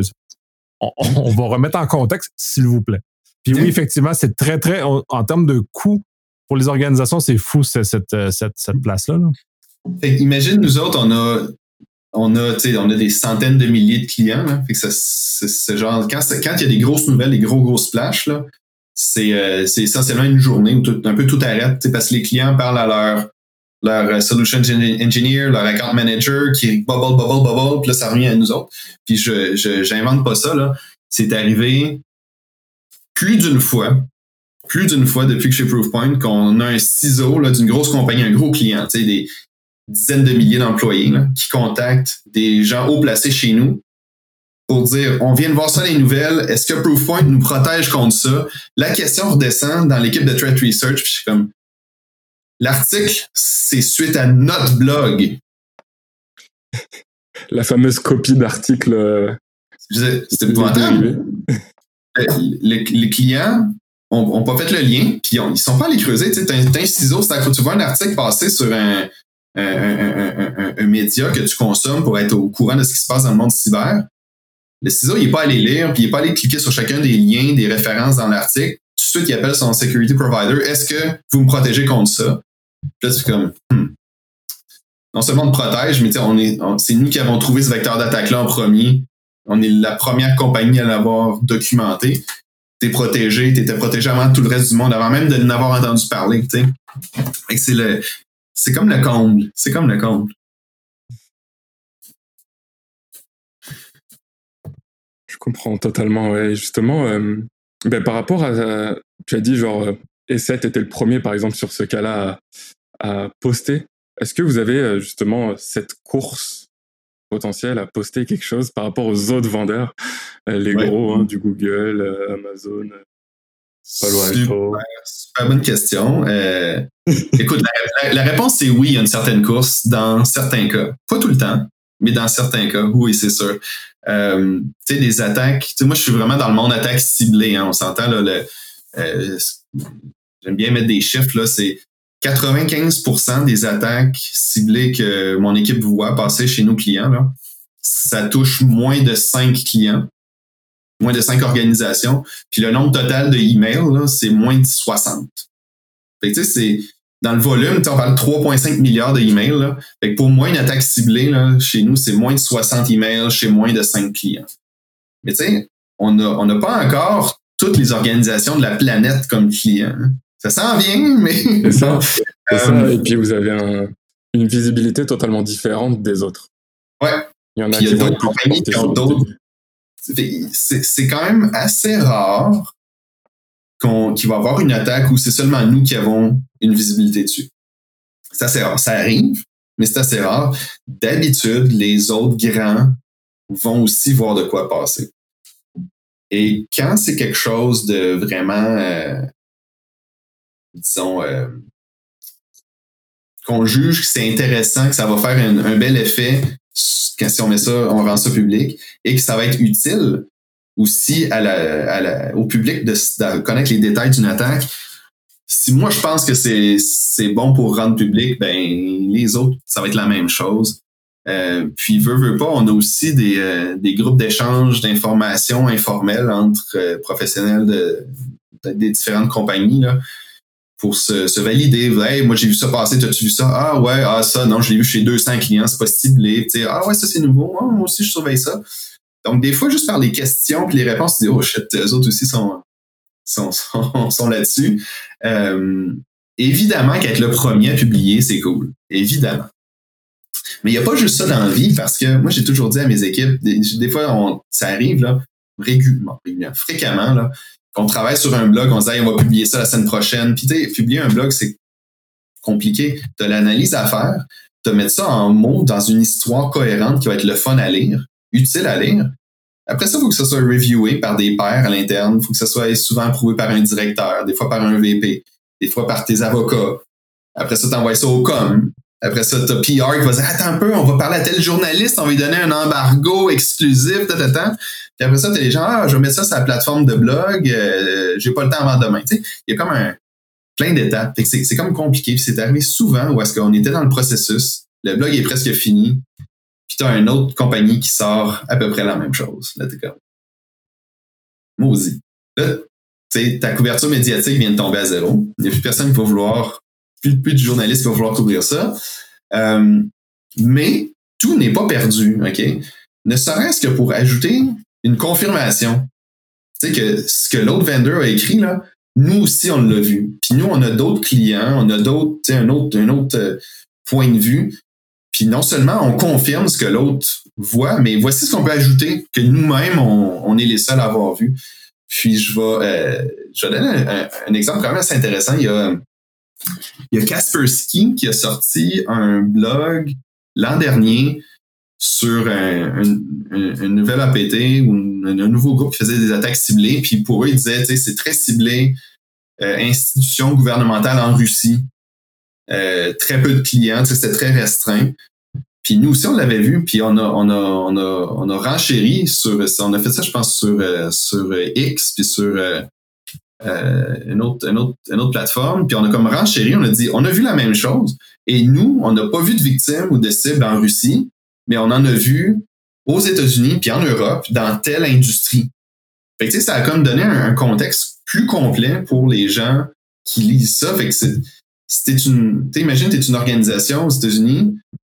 On, on va remettre en contexte, s'il vous plaît. Puis oui, effectivement, c'est très, très... En, en termes de coûts pour les organisations, c'est fou, cette, cette, cette, cette place-là. Là. Fait imagine, nous autres, on a... On a, on a des centaines de milliers de clients. Là. Fait que ça, c'est, c'est genre, quand, c'est, quand il y a des grosses nouvelles, des gros, gros splash, là, c'est, euh, c'est essentiellement une journée où tout, un peu tout arrête. Parce que les clients parlent à leur, leur solution engineer, leur account manager qui bubble, bubble, bubble, puis là, ça revient à nous autres. Puis je, je j'invente pas ça. Là. C'est arrivé plus d'une fois, plus d'une fois depuis que chez Proofpoint, qu'on a un ciseau là, d'une grosse compagnie, un gros client, tu sais, des dizaines de milliers d'employés là, qui contactent des gens haut placés chez nous pour dire on vient de voir ça les nouvelles, est-ce que Proofpoint nous protège contre ça? La question redescend dans l'équipe de Threat Research, puis je suis comme l'article, c'est suite à notre blog. La fameuse copie d'article. Euh, C'était épouvantable. les, les clients ont pas fait le lien, puis ils sont pas allés creuser. Tu sais, t'as, t'as un ciseau, c'est à tu vois un article passer sur un Un, un, un, un, un média que tu consommes pour être au courant de ce qui se passe dans le monde cyber. Le ciseau, il n'est pas allé lire, puis il n'est pas allé cliquer sur chacun des liens, des références dans l'article. Tout de suite, il appelle son security provider. Est-ce que vous me protégez contre ça? Puis là, tu fais comme, hmm. non seulement on te protège, mais on est, on, c'est nous qui avons trouvé ce vecteur d'attaque-là en premier. On est la première compagnie à l'avoir documenté. T'es protégé, t'étais protégé avant tout le reste du monde, avant même de n'avoir entendu parler, tu sais. C'est le, c'est comme le comble. C'est comme le comble. Je comprends totalement, ouais. Justement, euh, ben, par rapport à, à, tu as dit genre, euh, E sept était le premier, par exemple, sur ce cas-là, à, à poster. Est-ce que vous avez justement cette course potentielle à poster quelque chose par rapport aux autres vendeurs, les ouais. gros, hein, du Google, euh, Amazon, Palo Alto? Super, super bonne question. Euh, écoute, la, la, la réponse c'est oui, il y a une certaine course dans certains cas. Pas tout le temps, mais dans certains cas, oui, c'est sûr. Euh, tu sais, les attaques, tu sais, moi je suis vraiment dans le monde attaque ciblée, hein, on s'entend, là, le, euh, j'aime bien mettre des chiffres, là, c'est quatre-vingt-quinze pour cent des attaques ciblées que mon équipe voit passer chez nos clients, là, ça touche moins de cinq clients, moins de cinq organisations. Puis le nombre total de emails, là, c'est moins de soixante. Fait que tu sais, c'est dans le volume, on parle de trois virgule cinq milliards de emails. Là. Fait que pour moi, une attaque ciblée, là, chez nous, c'est moins de soixante emails chez moins de cinq clients. Mais tu sais, on n'a on n'a pas encore toutes les organisations de la planète comme clients. Hein. Ça s'en vient, mais... C'est ça, c'est euh, ça. Et puis vous avez un, une visibilité totalement différente des autres. Ouais. Il y en a puis qui il y a vont d'autres compagnies qui ont d'autres... C'est, c'est quand même assez rare qu'on, qu'il va y avoir une attaque où c'est seulement nous qui avons une visibilité dessus. C'est assez rare. Ça arrive, mais c'est assez rare. D'habitude, les autres grands vont aussi voir de quoi passer. Et quand c'est quelque chose de vraiment... Euh, disons, euh, qu'on juge que c'est intéressant, que ça va faire un, un bel effet, quand si on met ça, on rend ça public, et que ça va être utile aussi à la, à la, au public de, de connaître les détails d'une attaque. Si moi je pense que c'est, c'est bon pour rendre public, ben les autres, ça va être la même chose. Euh, puis veut, veut pas, on a aussi des, euh, des groupes d'échange d'informations informels entre euh, professionnels de, de, des différentes compagnies, là, pour se, se valider. Hey, moi, j'ai vu ça passer, t'as-tu vu ça? Ah ouais, ah ça, non, je l'ai vu chez deux cents clients, c'est pas ciblé. T'sais, ah ouais, ça, c'est nouveau. Ah, moi aussi, je surveille ça. Donc, des fois, juste par les questions puis les réponses, tu dis, oh shit, eux autres aussi sont, sont, sont, sont là-dessus. Euh, évidemment qu'être le premier à publier, c'est cool. Évidemment. Mais il n'y a pas juste ça dans la vie, parce que moi, j'ai toujours dit à mes équipes, des, des fois, on, ça arrive, là, régulièrement, régulièrement, fréquemment, là, qu'on travaille sur un blog, on se dit hey, on va publier ça la semaine prochaine. Puis tu sais, publier un blog, c'est compliqué. Tu as l'analyse à faire, tu as mettre ça en mots dans une histoire cohérente qui va être le fun à lire, utile à lire. Après ça, il faut que ça soit reviewé par des pairs à l'interne. Il faut que ça soit souvent approuvé par un directeur, des fois par un V P, des fois par tes avocats. Après ça, tu envoies ça au com. Après ça, tu as P R qui va dire attends un peu, on va parler à tel journaliste, on va lui donner un embargo exclusif, ta, ta, ta. Puis après ça, tu as les gens, ah, je vais mettre ça sur la plateforme de blog, euh, j'ai pas le temps avant demain. Tu sais, il y a comme un plein d'étapes. Fait que c'est, c'est comme compliqué. Puis c'est arrivé souvent où est-ce qu'on était dans le processus, le blog est presque fini, puis tu as une autre compagnie qui sort à peu près la même chose. Là, t'es comme maudit. Là, tu sais, ta couverture médiatique vient de tomber à zéro. Il n'y a plus personne qui va vouloir, plus, plus de journalistes qui vont vouloir couvrir ça. Euh, mais tout n'est pas perdu, OK? Ne serait-ce que pour ajouter une confirmation. Tu sais, que ce que l'autre vendor a écrit, là, nous aussi, on l'a vu. Puis nous, on a d'autres clients, on a d'autres, tu sais, un autre, un autre euh, point de vue. Puis non seulement on confirme ce que l'autre voit, mais voici ce qu'on peut ajouter, que nous-mêmes, on, on est les seuls à avoir vu. Puis je vais, euh, je vais donner un, un, un exemple quand même assez intéressant. Il y a, il y a Kaspersky qui a sorti un blog l'an dernier sur un, un, un, un nouvel A P T ou un, un nouveau groupe qui faisait des attaques ciblées. Puis pour eux, ils disaient, tu sais, c'est très ciblé, euh, institution gouvernementale en Russie, euh, très peu de clients, tu sais, c'était très restreint. Puis nous aussi, on l'avait vu, puis on a, on a, on a, on a renchéri sur, on a fait ça, je pense, sur, euh, sur X, puis sur euh, euh, une autre, une autre, une autre plateforme. Puis on a comme renchéri, on a dit, on a vu la même chose. Et nous, on n'a pas vu de victimes ou de cibles en Russie, mais on en a vu aux États-Unis puis en Europe dans telle industrie. Fait que tu sais, ça a comme donné un, un contexte plus complet pour les gens qui lisent ça. Fait que c'est, c'était une, tu sais, imagine, t'es une organisation aux États-Unis,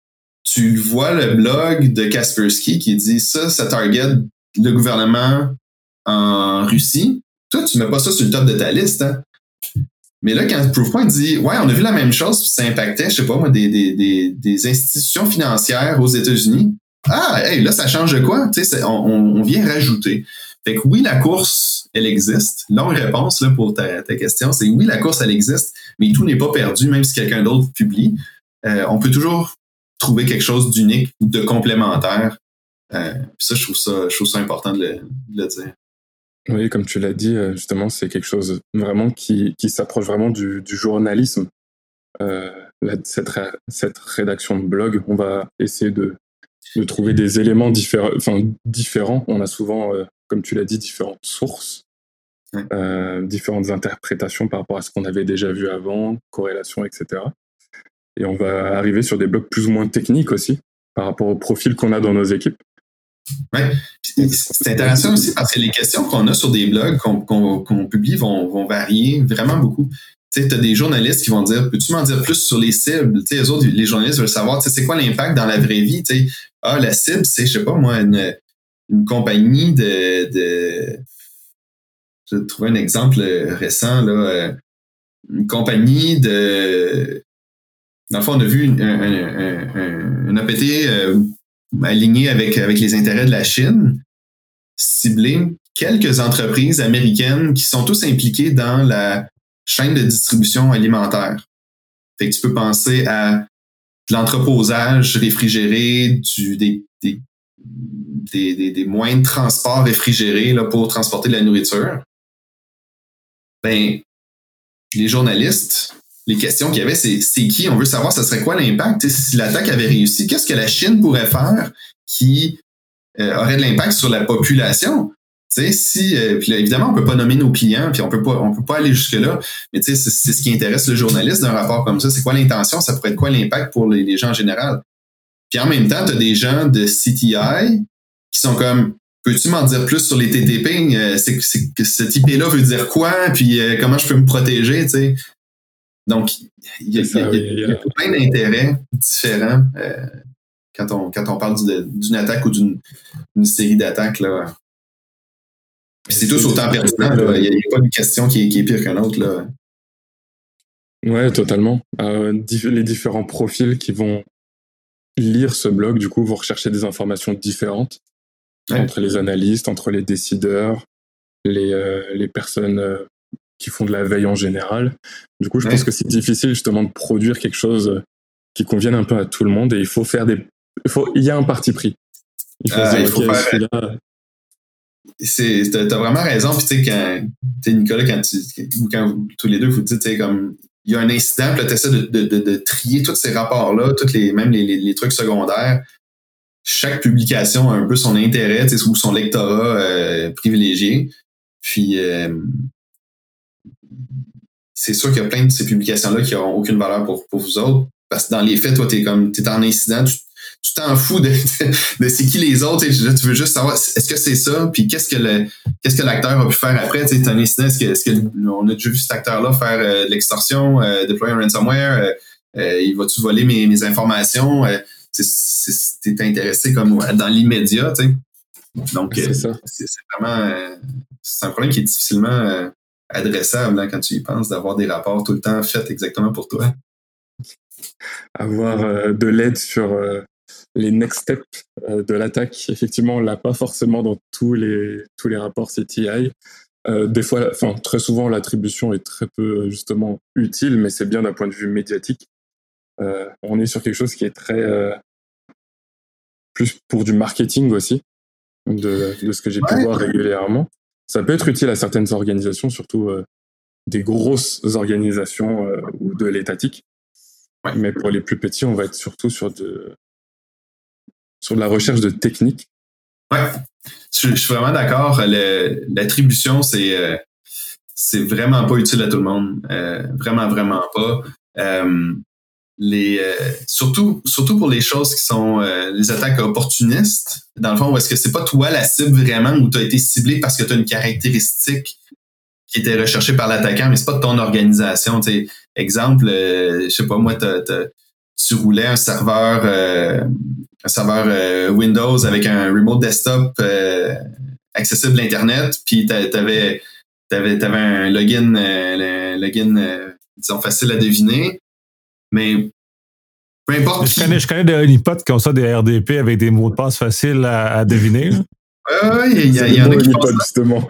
tu vois le blog de Kaspersky qui dit ça, ça target le gouvernement en Russie. Toi, tu mets pas ça sur le top de ta liste, hein? Mais là, quand Proofpoint dit, ouais, on a vu la même chose, puis ça impactait, je sais pas moi, des, des, des, des institutions financières aux États-Unis. Ah, hey, là, ça change de quoi? Tu sais, on, on vient rajouter. Fait que oui, la course, elle existe. Longue réponse là, pour ta, ta question, c'est oui, la course, elle existe, mais tout n'est pas perdu, même si quelqu'un d'autre publie. Euh, on peut toujours trouver quelque chose d'unique, de complémentaire. Euh, puis ça, je trouve ça, je trouve ça important de le, de le dire. Oui, comme tu l'as dit, justement, c'est quelque chose vraiment qui, qui s'approche vraiment du, du journalisme. Euh, là, cette, cette rédaction de blog, on va essayer de, de trouver des éléments différents, enfin, différents. On a souvent, euh, comme tu l'as dit, différentes sources, ouais. euh, différentes interprétations par rapport à ce qu'on avait déjà vu avant, corrélations, et cetera. Et on va arriver sur des blogs plus ou moins techniques aussi, par rapport au profil qu'on a dans nos équipes. Oui, c'est intéressant aussi parce que les questions qu'on a sur des blogs qu'on, qu'on, qu'on publie vont, vont varier vraiment beaucoup. Tu sais, tu as des journalistes qui vont dire, peux-tu m'en dire plus sur les cibles? Tu sais, eux autres, les journalistes veulent savoir, tu sais, c'est quoi l'impact dans la vraie vie? Tu sais, ah, la cible, c'est, je sais pas moi, une, une compagnie de, de... Je vais trouver un exemple récent, là. Une compagnie de... Dans le fond, on a vu un, un, un, un, un A P T euh, aligné avec, avec les intérêts de la Chine, cibler quelques entreprises américaines qui sont tous impliquées dans la chaîne de distribution alimentaire. Fait que tu peux penser à de l'entreposage réfrigéré, du, des, des, des, des, des moyens de transport réfrigérés là, pour transporter de la nourriture. Ben, les journalistes, les questions qu'il y avait, c'est, c'est qui? On veut savoir, ce serait quoi l'impact? T'sais, si l'attaque avait réussi, qu'est-ce que la Chine pourrait faire qui euh, aurait de l'impact sur la population? T'sais, si, euh, puis là, évidemment, on peut pas nommer nos clients, puis on peut pas, on peut pas aller jusque-là, mais c'est, c'est ce qui intéresse le journaliste d'un rapport comme ça. C'est quoi l'intention? Ça pourrait être quoi l'impact pour les, les gens en général? Puis en même temps, tu as des gens de C T I qui sont comme, peux-tu m'en dire plus sur les T T P? Euh, c'est, c'est, que ce I P-là veut dire quoi? Puis euh, comment je peux me protéger? T'sais? Donc, il y a, ça, il y a, il y a plein d'intérêts différents euh, quand, on, quand on parle d'une, d'une attaque ou d'une, d'une série d'attaques. Là. Puis c'est tous autant pertinent. Il n'y a, a pas une question qui est, qui est pire qu'une autre. Là. Ouais, totalement. Euh, diff- les différents profils qui vont lire ce blog, du coup, vont rechercher des informations différentes ouais. entre les analystes, entre les décideurs, les, euh, les personnes... Euh, qui font de la veille en général. Du coup, je ouais. pense que c'est difficile justement de produire quelque chose qui convienne un peu à tout le monde et il faut faire des... Il, faut... il y a un parti pris. Il faut euh, se dire, il faut okay, faire... celui-là... C'est... T'as, t'as vraiment raison. Puis tu sais, quand... T'sais, Nicolas, quand, tu... quand vous, tous les deux, vous dites, tu sais, comme... Il y a un incident, puis là, tu essaies de, de, de, de trier tous ces rapports-là, toutes les, même les, les, les trucs secondaires. Chaque publication a un peu son intérêt, tu sais, ou son lectorat euh, privilégié. Puis... Euh... c'est sûr qu'il y a plein de ces publications-là qui n'auront aucune valeur pour, pour vous autres. Parce que dans les faits, toi, t'es comme, t'es en incident, tu, tu t'en fous de, de, de c'est qui les autres. Tu veux juste savoir, est-ce que c'est ça? Puis qu'est-ce que le, qu'est-ce que l'acteur a pu faire après? Tu sais, t'as un incident, est-ce que, est-ce que, on a déjà vu cet acteur-là faire euh, de l'extorsion, euh, déployer un ransomware, euh, euh, il va-tu voler mes, mes informations? Euh, c'est, c'est, t'es intéressé comme dans l'immédiat, tu sais. Donc, c'est, euh, ça. c'est, c'est vraiment, euh, c'est un problème qui est difficilement, euh, adressable hein, quand tu y penses, d'avoir des rapports tout le temps faits exactement pour toi. Avoir euh, de l'aide sur euh, les next steps euh, de l'attaque, effectivement, on l'a pas forcément dans tous les, tous les rapports C T I. Euh, des fois, enfin, très souvent, l'attribution est très peu justement utile, mais c'est bien d'un point de vue médiatique. Euh, on est sur quelque chose qui est très euh, plus pour du marketing aussi, de, de ce que j'ai ouais. pu voir régulièrement. Ça peut être utile à certaines organisations, surtout euh, des grosses organisations euh, ou de l'étatique. Ouais. Mais pour les plus petits, on va être surtout sur de, sur de la recherche de techniques. Ouais, je, je suis vraiment d'accord. Le, l'attribution, c'est, euh, c'est vraiment pas utile à tout le monde. Euh, vraiment, vraiment pas. Euh, les, euh, surtout, surtout pour les choses qui sont euh, les attaques opportunistes, dans le fond, où est-ce que c'est pas toi la cible vraiment, où tu as été ciblé parce que tu as une caractéristique qui était recherchée par l'attaquant, mais c'est pas de ton organisation. T'sais. Exemple, euh, je sais pas moi, t'as, t'as, tu roulais un serveur, euh, un serveur euh, Windows avec un remote desktop euh, accessible à Internet, puis t'avais, t'avais, t'avais un login, euh, login euh, disons, facile à deviner. Mais peu importe. Je connais, je connais des honeypots qui ont ça, des R D P avec des mots de passe faciles à, à deviner. Oui, oui, il y, y, y en a qui font ça. Justement.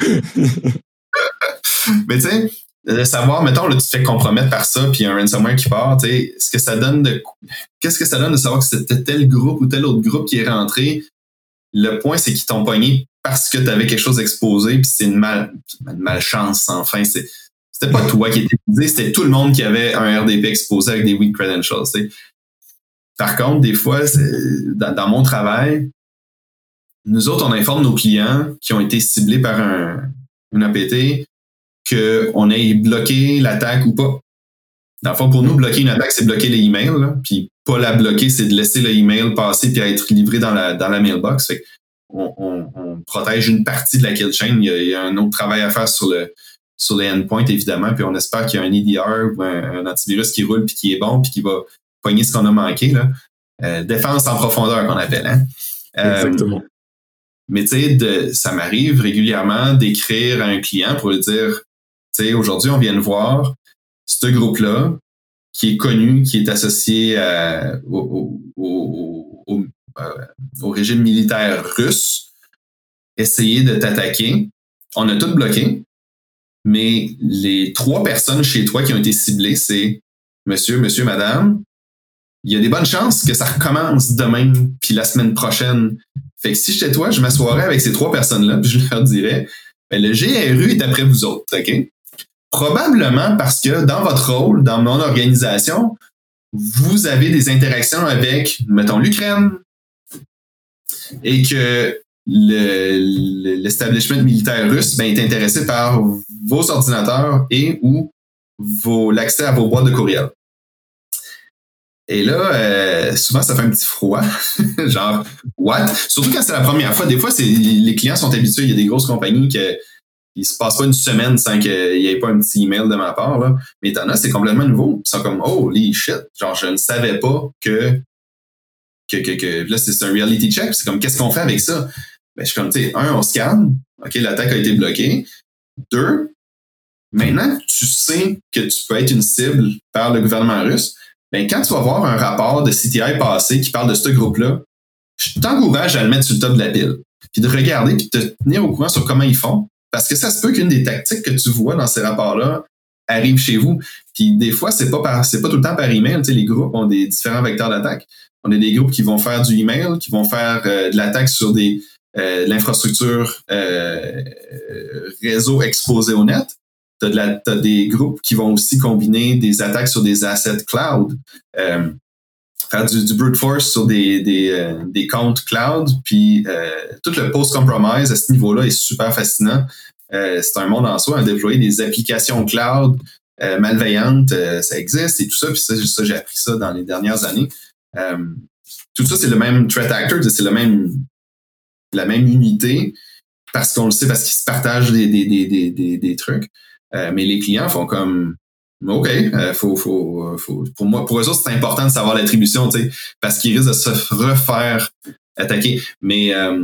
Mais tu sais, de savoir, mettons, là, tu te fais compromettre par ça, puis un ransomware qui part, tu sais, ce que ça donne de. Qu'est-ce que ça donne de savoir que c'était tel groupe ou tel autre groupe qui est rentré? Le point, c'est qu'ils t'ont pogné parce que tu avais quelque chose exposé, puis c'est une, mal, une malchance, enfin. C'est, c'était pas toi qui étais visé, c'était tout le monde qui avait un R D P exposé avec des weak credentials, tu sais. Par contre, des fois, dans, dans mon travail, nous autres, on informe nos clients qui ont été ciblés par un, une A P T qu'on ait bloqué l'attaque ou pas. Dans le fond, pour nous, bloquer une attaque, c'est bloquer les emails. Là, puis pas la bloquer, c'est de laisser le email passer puis être livré dans la, dans la mailbox. Fait on, on, on protège une partie de la kill chain. Il y, a, il y a un autre travail à faire sur, le, sur les endpoints, évidemment. Puis on espère qu'il y a un E D R ou un, un antivirus qui roule puis qui est bon puis qui va pogner ce qu'on a manqué. Là. Euh, défense en profondeur qu'on appelle. Hein? Exactement. Euh, mais tu sais, ça m'arrive régulièrement d'écrire à un client pour lui dire, tu sais, aujourd'hui, on vient de voir ce groupe-là qui est connu, qui est associé à, au, au, au, au, au régime militaire russe, essayer de t'attaquer. On a tout bloqué, mais les trois personnes chez toi qui ont été ciblées, c'est monsieur, monsieur, madame. Il y a des bonnes chances que ça recommence demain puis la semaine prochaine. Fait que si j'étais toi, je m'assoirais avec ces trois personnes-là puis je leur dirais, ben, le G R U est après vous autres, OK? Probablement parce que dans votre rôle, dans mon organisation, vous avez des interactions avec, mettons, l'Ukraine et que le, l'establishment militaire russe ben, est intéressé par vos ordinateurs et ou vos, l'accès à vos boîtes de courriel. Et là, euh, souvent, ça fait un petit froid. Genre, what? Surtout quand c'est la première fois. Des fois, c'est, les clients sont habitués. Il y a des grosses compagnies que il se passe pas une semaine sans qu'il y ait pas un petit email de ma part, là. Mais t'en as, c'est complètement nouveau. Ils sont comme, holy shit. Genre, je ne savais pas que, que, que, que là, c'est un reality check. C'est comme, qu'est-ce qu'on fait avec ça? Ben, je suis comme, tu sais, un, on scanne. OK, l'attaque a été bloquée. Deux, maintenant, tu sais que tu peux être une cible par le gouvernement russe. Ben, quand tu vas voir un rapport de C T I passé qui parle de ce groupe-là, je t'encourage à le mettre sur le top de la pile. Puis de regarder, puis de te tenir au courant sur comment ils font. Parce que ça se peut qu'une des tactiques que tu vois dans ces rapports-là arrive chez vous. Puis des fois, c'est pas par, c'est pas tout le temps par email. Tu sais, les groupes ont des différents vecteurs d'attaque. On a des groupes qui vont faire du email, qui vont faire euh, de l'attaque sur des, euh, de l'infrastructure euh, réseau exposé au net. T'as, de la, t'as des groupes qui vont aussi combiner des attaques sur des assets cloud. Euh, faire du, du brute force sur des, des, euh, des comptes cloud, puis euh, tout le post-compromise à ce niveau-là est super fascinant. Euh, c'est un monde en soi, à déployer des applications cloud euh, malveillantes, euh, ça existe et tout ça, puis ça, ça, j'ai appris ça dans les dernières années. Euh, tout ça, c'est le même threat actor, c'est le même, la même unité, parce qu'on le sait, parce qu'ils se partagent des, des, des, des, des, des trucs. Euh, mais les clients font comme OK, euh, faut, faut, faut, pour moi, pour eux autres, c'est important de savoir l'attribution, tu sais, parce qu'ils risquent de se refaire attaquer. Mais euh,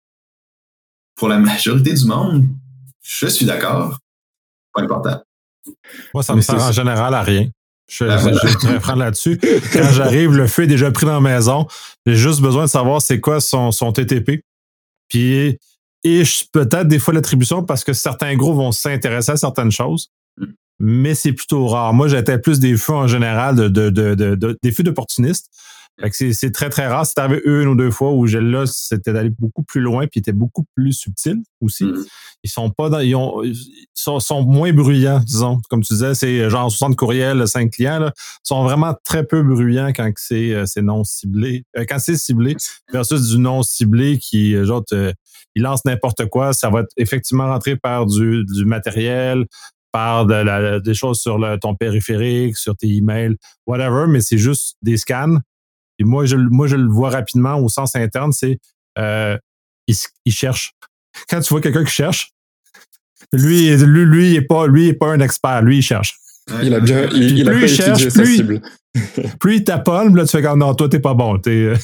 pour la majorité du monde, je suis d'accord. Pas important. Moi, ça me sert en général à rien. Je, ben voilà. je, je vais prendre là-dessus. Quand j'arrive, le feu est déjà pris dans la maison. J'ai juste besoin de savoir c'est quoi son, son T T P. Puis, et je, peut-être des fois l'attribution parce que certains groupes vont s'intéresser à certaines choses. Mm. Mais c'est plutôt rare. Moi, j'étais plus des feux en général, de, de, de, de, de, des feux d'opportunistes. Fait que c'est, c'est très, très rare. C'est arrivé une ou deux fois où je, là, c'était d'aller beaucoup plus loin puis était beaucoup plus subtil aussi. Mm-hmm. Ils sont pas dans, ils ont, ils sont, sont moins bruyants, disons. Comme tu disais, c'est genre soixante courriels, cinq clients, là. Ils sont vraiment très peu bruyants quand c'est, c'est non ciblé. Euh, quand c'est ciblé versus du non ciblé qui, genre, te, ils lancent n'importe quoi. Ça va être effectivement rentré par du, du matériel, par de la, des choses sur le, ton périphérique, sur tes emails, whatever, mais c'est juste des scans. Et moi, je, moi, je le vois rapidement au sens interne, c'est euh, il, il cherche. Quand tu vois quelqu'un qui cherche, lui, lui, lui, il est pas, lui, il est pas un expert, lui, il cherche. Il a bien, il, il a pas il cherche, étudié sa cible. Puis il t'appelle, puis là, tu fais comme non, toi, t'es pas bon. T'es.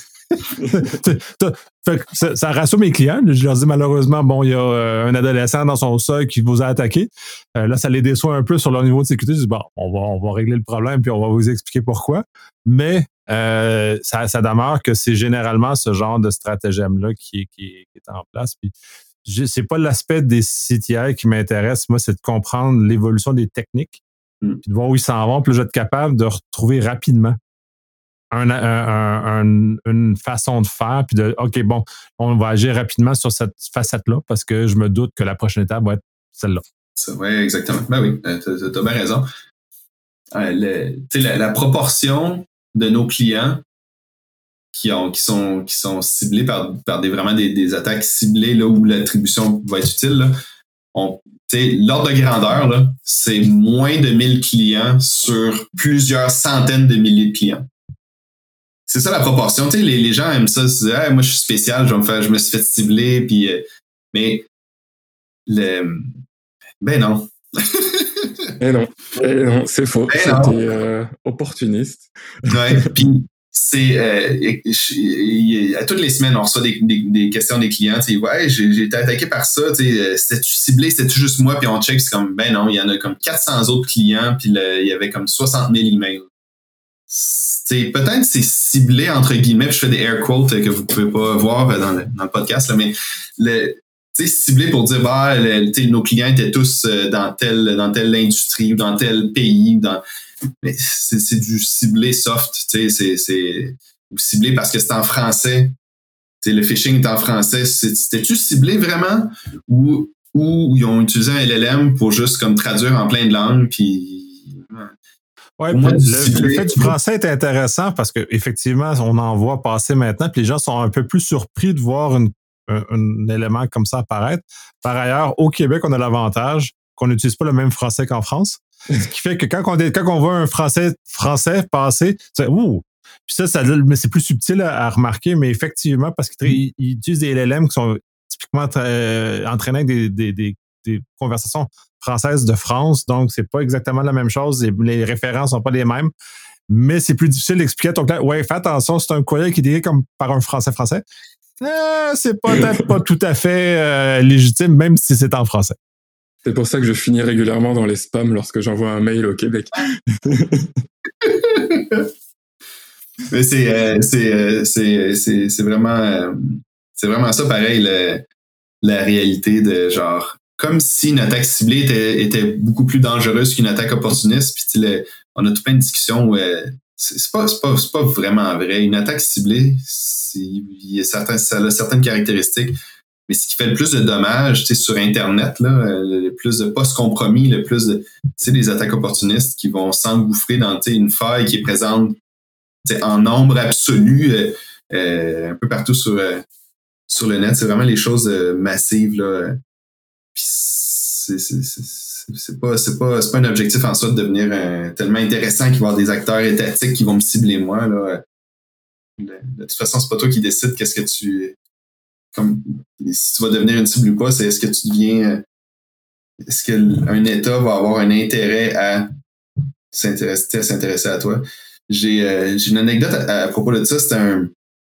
Fait que ça, ça rassure mes clients. Je leur dis malheureusement, bon, il y a euh, un adolescent dans son seuil qui vous a attaqué. Euh, là, ça les déçoit un peu sur leur niveau de sécurité. Je dis bon, on va, on va régler le problème puis on va vous expliquer pourquoi. Mais euh, ça, ça demeure que c'est généralement ce genre de stratagème-là qui, qui, qui est en place. Puis je, c'est pas l'aspect des C T I qui m'intéresse. Moi, c'est de comprendre l'évolution des techniques, mm. puis de voir où ils s'en vont. Puis là, je vais être capable de retrouver rapidement Un, un, un, une façon de faire, puis de, OK, bon, on va agir rapidement sur cette facette-là parce que je me doute que la prochaine étape va être celle-là. Oui, exactement. Ben oui, tu as bien raison. Euh, le, la, la proportion de nos clients qui, ont, qui, sont, qui sont ciblés par, par des, vraiment des, des attaques ciblées là, où l'attribution va être utile, là, on, l'ordre de grandeur, là, c'est moins de mille clients sur plusieurs centaines de milliers de clients. C'est ça la proportion. Tu sais, les, les gens aiment ça, se disent ah, moi je suis spécial, je vais me faire, je me suis fait cibler, puis euh, mais le ben non. Et non, et non, c'est faux. Ben C'était euh, opportuniste. Ouais, puis c'est euh, à toutes les semaines on reçoit des, des, des questions des clients, tu sais, ouais, j'ai, j'ai été attaqué par ça, tu sais, c'était-tu ciblé, c'était-tu juste moi, puis on check, c'est comme ben non, il y en a comme quatre cents autres clients, puis il y avait comme soixante mille emails. C'est, peut-être c'est ciblé entre guillemets, puis je fais des air quotes que vous pouvez pas voir dans le, dans le podcast là, mais le, ciblé pour dire bah le, nos clients étaient tous dans telle dans telle industrie ou dans tel pays, dans mais c'est, c'est du ciblé soft, c'est, c'est ou ciblé parce que c'est en français, t'sais, le phishing est en français, c'est, c'était-tu ciblé vraiment ou ou ils ont utilisé un L L M pour juste comme traduire en plein de langues puis ouais, le, le fait du français est intéressant parce qu'effectivement, on en voit passer maintenant, puis les gens sont un peu plus surpris de voir une, un, un élément comme ça apparaître. Par ailleurs, au Québec, on a l'avantage qu'on n'utilise pas le même français qu'en France. Ce qui fait que quand on, quand on voit un français français passer, c'est ouh! Puis ça, ça, mais c'est plus subtil à, à remarquer, mais effectivement, parce qu'ils ils utilisent des L L M qui sont typiquement euh, entraînés avec des, des, des, des conversations françaises de France, donc c'est pas exactement la même chose, les, les références sont pas les mêmes, mais c'est plus difficile d'expliquer à ton client, ouais, fais attention, c'est un courriel qui est écrit comme par un français français. Euh, c'est peut-être pas tout à fait euh, légitime, même si c'est en français. C'est pour ça que je finis régulièrement dans les spams lorsque j'envoie un mail au Québec. Mais c'est, euh, c'est, euh, c'est, c'est, c'est vraiment euh, c'est vraiment ça pareil, le, la réalité de genre comme si une attaque ciblée était, était beaucoup plus dangereuse qu'une attaque opportuniste. Puis le, on a tout plein de discussions où euh, c'est, c'est, pas, c'est, pas, c'est pas vraiment vrai. Une attaque ciblée, c'est, il y a certains, ça a certaines caractéristiques. Mais ce qui fait le plus de dommages, tu sais, sur Internet, là, le plus de postes compromis, le plus de, tu sais, des attaques opportunistes qui vont s'engouffrer dans, tu sais, une faille qui est présente, tu sais, en nombre absolu, euh, euh, un peu partout sur, euh, sur le net. C'est vraiment les choses euh, massives, là. Puis c'est, c'est, c'est, c'est pas, c'est pas, c'est pas un objectif en soi de devenir euh, tellement intéressant qu'il va y avoir des acteurs étatiques qui vont me cibler moi, là. De, de toute façon, c'est pas toi qui décides qu'est-ce que tu, comme, si tu vas devenir une cible ou pas, c'est est-ce que tu deviens, est-ce qu'un État va avoir un intérêt à s'intéresser, à s'intéresser à toi. J'ai, euh, j'ai une anecdote à, à propos de ça. C'était un,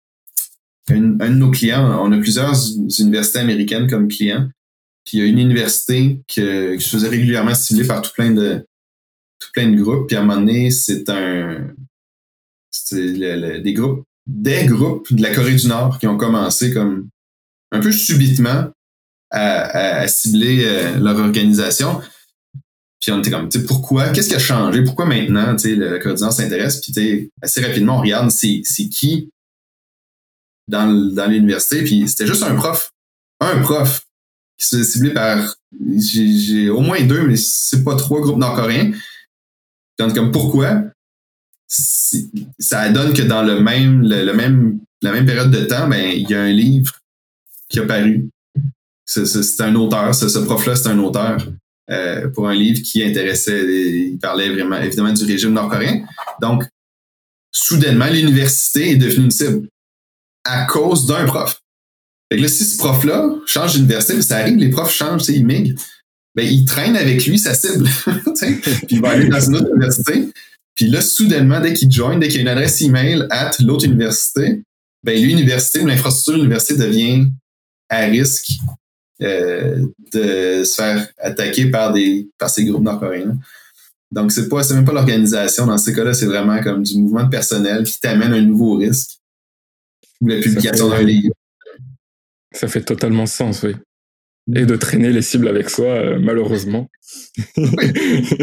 un, un de nos clients. On a plusieurs universités américaines comme clients. Puis il y a une université que, que je faisais régulièrement cibler par tout plein de tout plein de groupes. Puis à un moment donné, c'est un c'est le, le, des groupes, des groupes de la Corée du Nord qui ont commencé comme un peu subitement à, à, à cibler euh, leur organisation. Puis on était comme, tu sais, pourquoi? Qu'est-ce qui a changé? Pourquoi maintenant, tu sais, la Corée du Nord s'intéresse? Puis tu sais, assez rapidement, on regarde c'est, c'est qui dans, dans l'université. Puis c'était juste un prof. Un prof qui se fait cibler par... J'ai, j'ai au moins deux, mais c'est pas trois groupes nord-coréens. Puis on est comme, pourquoi? C'est, ça donne que dans le même, le, le même, la même période de temps, ben, il y a un livre qui a paru. C'est, c'est, c'est un auteur. Ce, ce prof-là, c'est un auteur. Euh, pour un livre qui intéressait, il parlait vraiment évidemment du régime nord-coréen. Donc, soudainement, l'université est devenue une cible à cause d'un prof. Fait que là, si ce prof-là change d'université, ça arrive, les profs changent, ils migrent, ben, il traîne avec lui sa cible. Puis il va aller dans une autre université, Puis là, soudainement, dès qu'il join, dès qu'il y a une adresse email at l'autre université, ben l'université ou l'infrastructure de l'université devient à risque euh, de se faire attaquer par des par ces groupes nord-coréens. Donc, c'est pas c'est même pas l'organisation. Dans ces cas-là, c'est vraiment comme du mouvement de personnel qui t'amène un nouveau risque. Ou la publication d'un livre. Ça fait totalement sens, oui. Et de traîner les cibles avec soi, euh, malheureusement. Oui.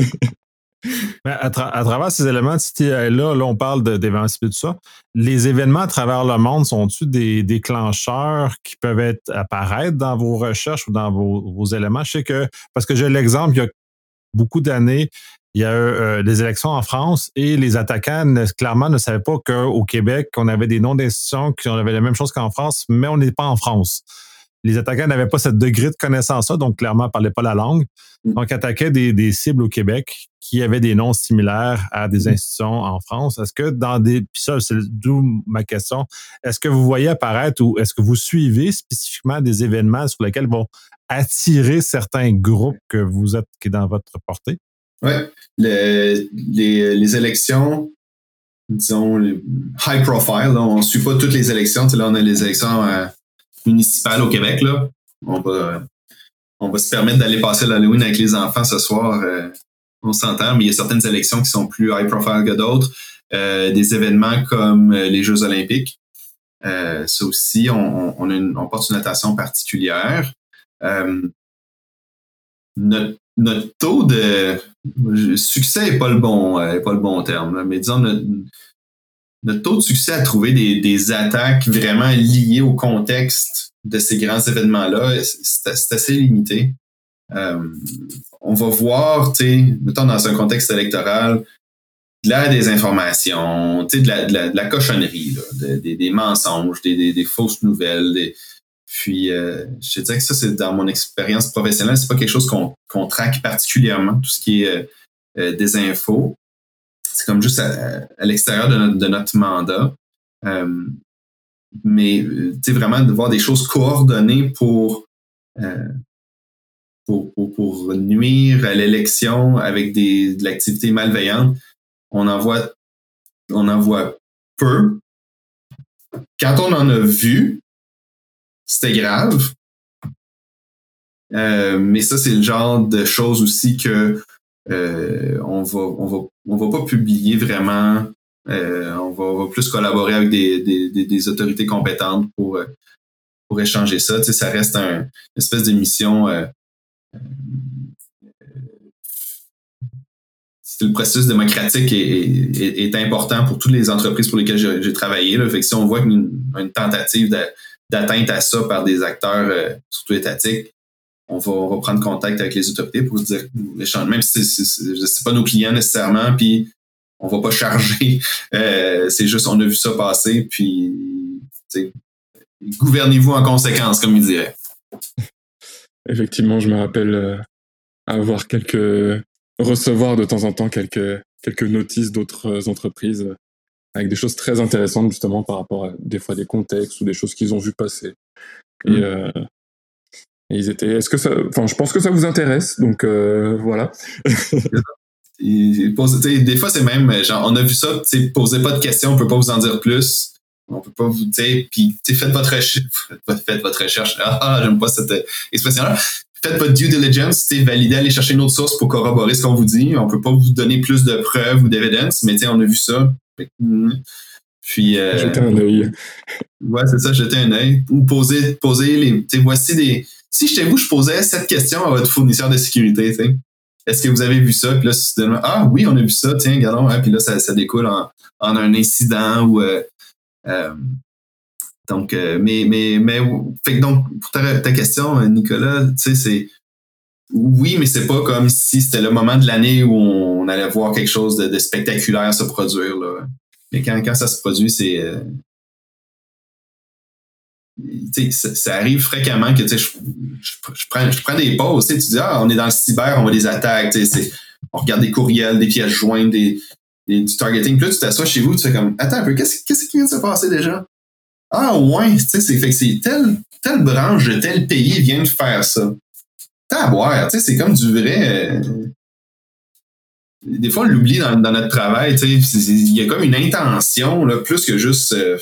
Mais à, tra- à travers ces éléments de C T I-là, là, on parle de, d'événements et tout ça. Les événements à travers le monde, sont-ils des déclencheurs qui peuvent être apparaître dans vos recherches ou dans vos, vos éléments? Je sais que, parce que j'ai l'exemple, il y a beaucoup d'années, il y a eu euh, des élections en France et les attaquants ne, clairement ne savaient pas qu'au Québec, on avait des noms d'institutions qui avaient la même chose qu'en France, mais on n'est pas en France. Les attaquants n'avaient pas ce degré de connaissance-là, donc clairement, ne parlaient pas la langue. Donc, attaquaient des, des cibles au Québec qui avaient des noms similaires à des institutions en France. Est-ce que dans des... Puis ça, c'est d'où ma question. Est-ce que vous voyez apparaître ou est-ce que vous suivez spécifiquement des événements sur lesquels vont attirer certains groupes que vous êtes qui est dans votre portée? Oui. Le, les, les élections, disons, les high profile, là, on ne suit pas toutes les élections. Tu sais, là, on a les élections euh, municipales au Québec. Là. On va, on va se permettre d'aller passer l'Halloween avec les enfants ce soir. Euh, on s'entend, mais il y a certaines élections qui sont plus high profile que d'autres. Euh, des événements comme les Jeux olympiques. Euh, ça aussi, on, on, a une, on porte une attention particulière. Euh, notre, notre taux de succès n'est pas le bon, euh, pas le bon terme, là, mais disons notre, notre taux de succès à trouver des, des attaques vraiment liées au contexte de ces grands événements-là, c'est, c'est assez limité. Euh, on va voir, tu sais, mettons dans un contexte électoral, de la désinformation, tu sais, de la, de la, de la cochonnerie, là, de, des, des mensonges, des, des, des fausses nouvelles, des, puis, euh, je te dirais que ça, c'est dans mon expérience professionnelle, c'est pas quelque chose qu'on, qu'on traque particulièrement, tout ce qui est euh, euh, des infos. C'est comme juste à, à l'extérieur de notre, de notre mandat. Euh, mais, tu sais, vraiment de voir des choses coordonnées pour, euh, pour, pour, pour nuire à l'élection avec des, de l'activité malveillante, on en voit, on en voit peu. Quand on en a vu, c'était grave. Euh, mais ça, c'est le genre de choses aussi que euh, on va, on va, on va pas publier vraiment. Euh, on, va, on va plus collaborer avec des, des, des, des autorités compétentes pour, pour échanger ça. Tu sais, ça reste un, une espèce de mission. Euh, euh, le processus démocratique est, est, est important pour toutes les entreprises pour lesquelles j'ai, j'ai travaillé. Là. Fait que si on voit une, une tentative de, d'atteinte à ça par des acteurs, euh, surtout étatiques, on va, on va prendre contact avec les autorités pour dire, même si c'est, c'est, c'est pas nos clients nécessairement, puis on va pas charger. Euh, c'est juste, on a vu ça passer, puis gouvernez-vous en conséquence, comme il dirait. Effectivement, je me rappelle euh, avoir quelques recevoir de temps en temps quelques quelques notices d'autres entreprises euh, avec des choses très intéressantes justement par rapport à des fois des contextes ou des choses qu'ils ont vu passer. Et, mmh. euh, et ils étaient. Est-ce que ça. Enfin, je pense que ça vous intéresse, donc euh, voilà. Et, pose, des fois, c'est même genre, on a vu ça, posez pas de questions, on peut pas vous en dire plus. On peut pas vous dire, puis faites votre recherche. Faites votre recherche. Ah, j'aime pas cette expression-là. Faites votre due diligence, validez, allez chercher une autre source pour corroborer ce qu'on vous dit. On peut pas vous donner plus de preuves ou d'évidence, mais on a vu ça. Puis, euh, jeter un œil. Ouais, c'est ça, jeter un œil. Ou poser, poser les. Voici des. Si j'étais vous, je posais cette question à votre fournisseur de sécurité. T'sais. Est-ce que vous avez vu ça? Puis là, soudainement, ah oui, on a vu ça, tiens, regardons. Hein, puis là, ça, ça découle en, en un incident ou. Euh, euh, donc, euh, mais, mais, mais, fait que donc, pour ta, ta question, Nicolas, tu sais, c'est. Oui, mais c'est pas comme si c'était le moment de l'année où on allait voir quelque chose de, de spectaculaire se produire, là. Mais quand, quand ça se produit, c'est. Euh, ça, ça arrive fréquemment que je, je, je, prends, je prends des pauses. Tu dis, ah, on est dans le cyber, on voit des attaques. C'est, on regarde des courriels, des pièces jointes, des, des, du targeting. Puis là, tu t'assois chez vous, tu fais comme, attends un peu, qu'est-ce, qu'est-ce qui vient de se passer déjà? Ah, ouais, tu sais, c'est, fait que c'est telle, telle branche de tel pays vient de faire ça. T'as à boire, tu sais, c'est comme du vrai. Euh, des fois, on l'oublie dans, dans notre travail. Il y a comme une intention, là, plus que juste, euh,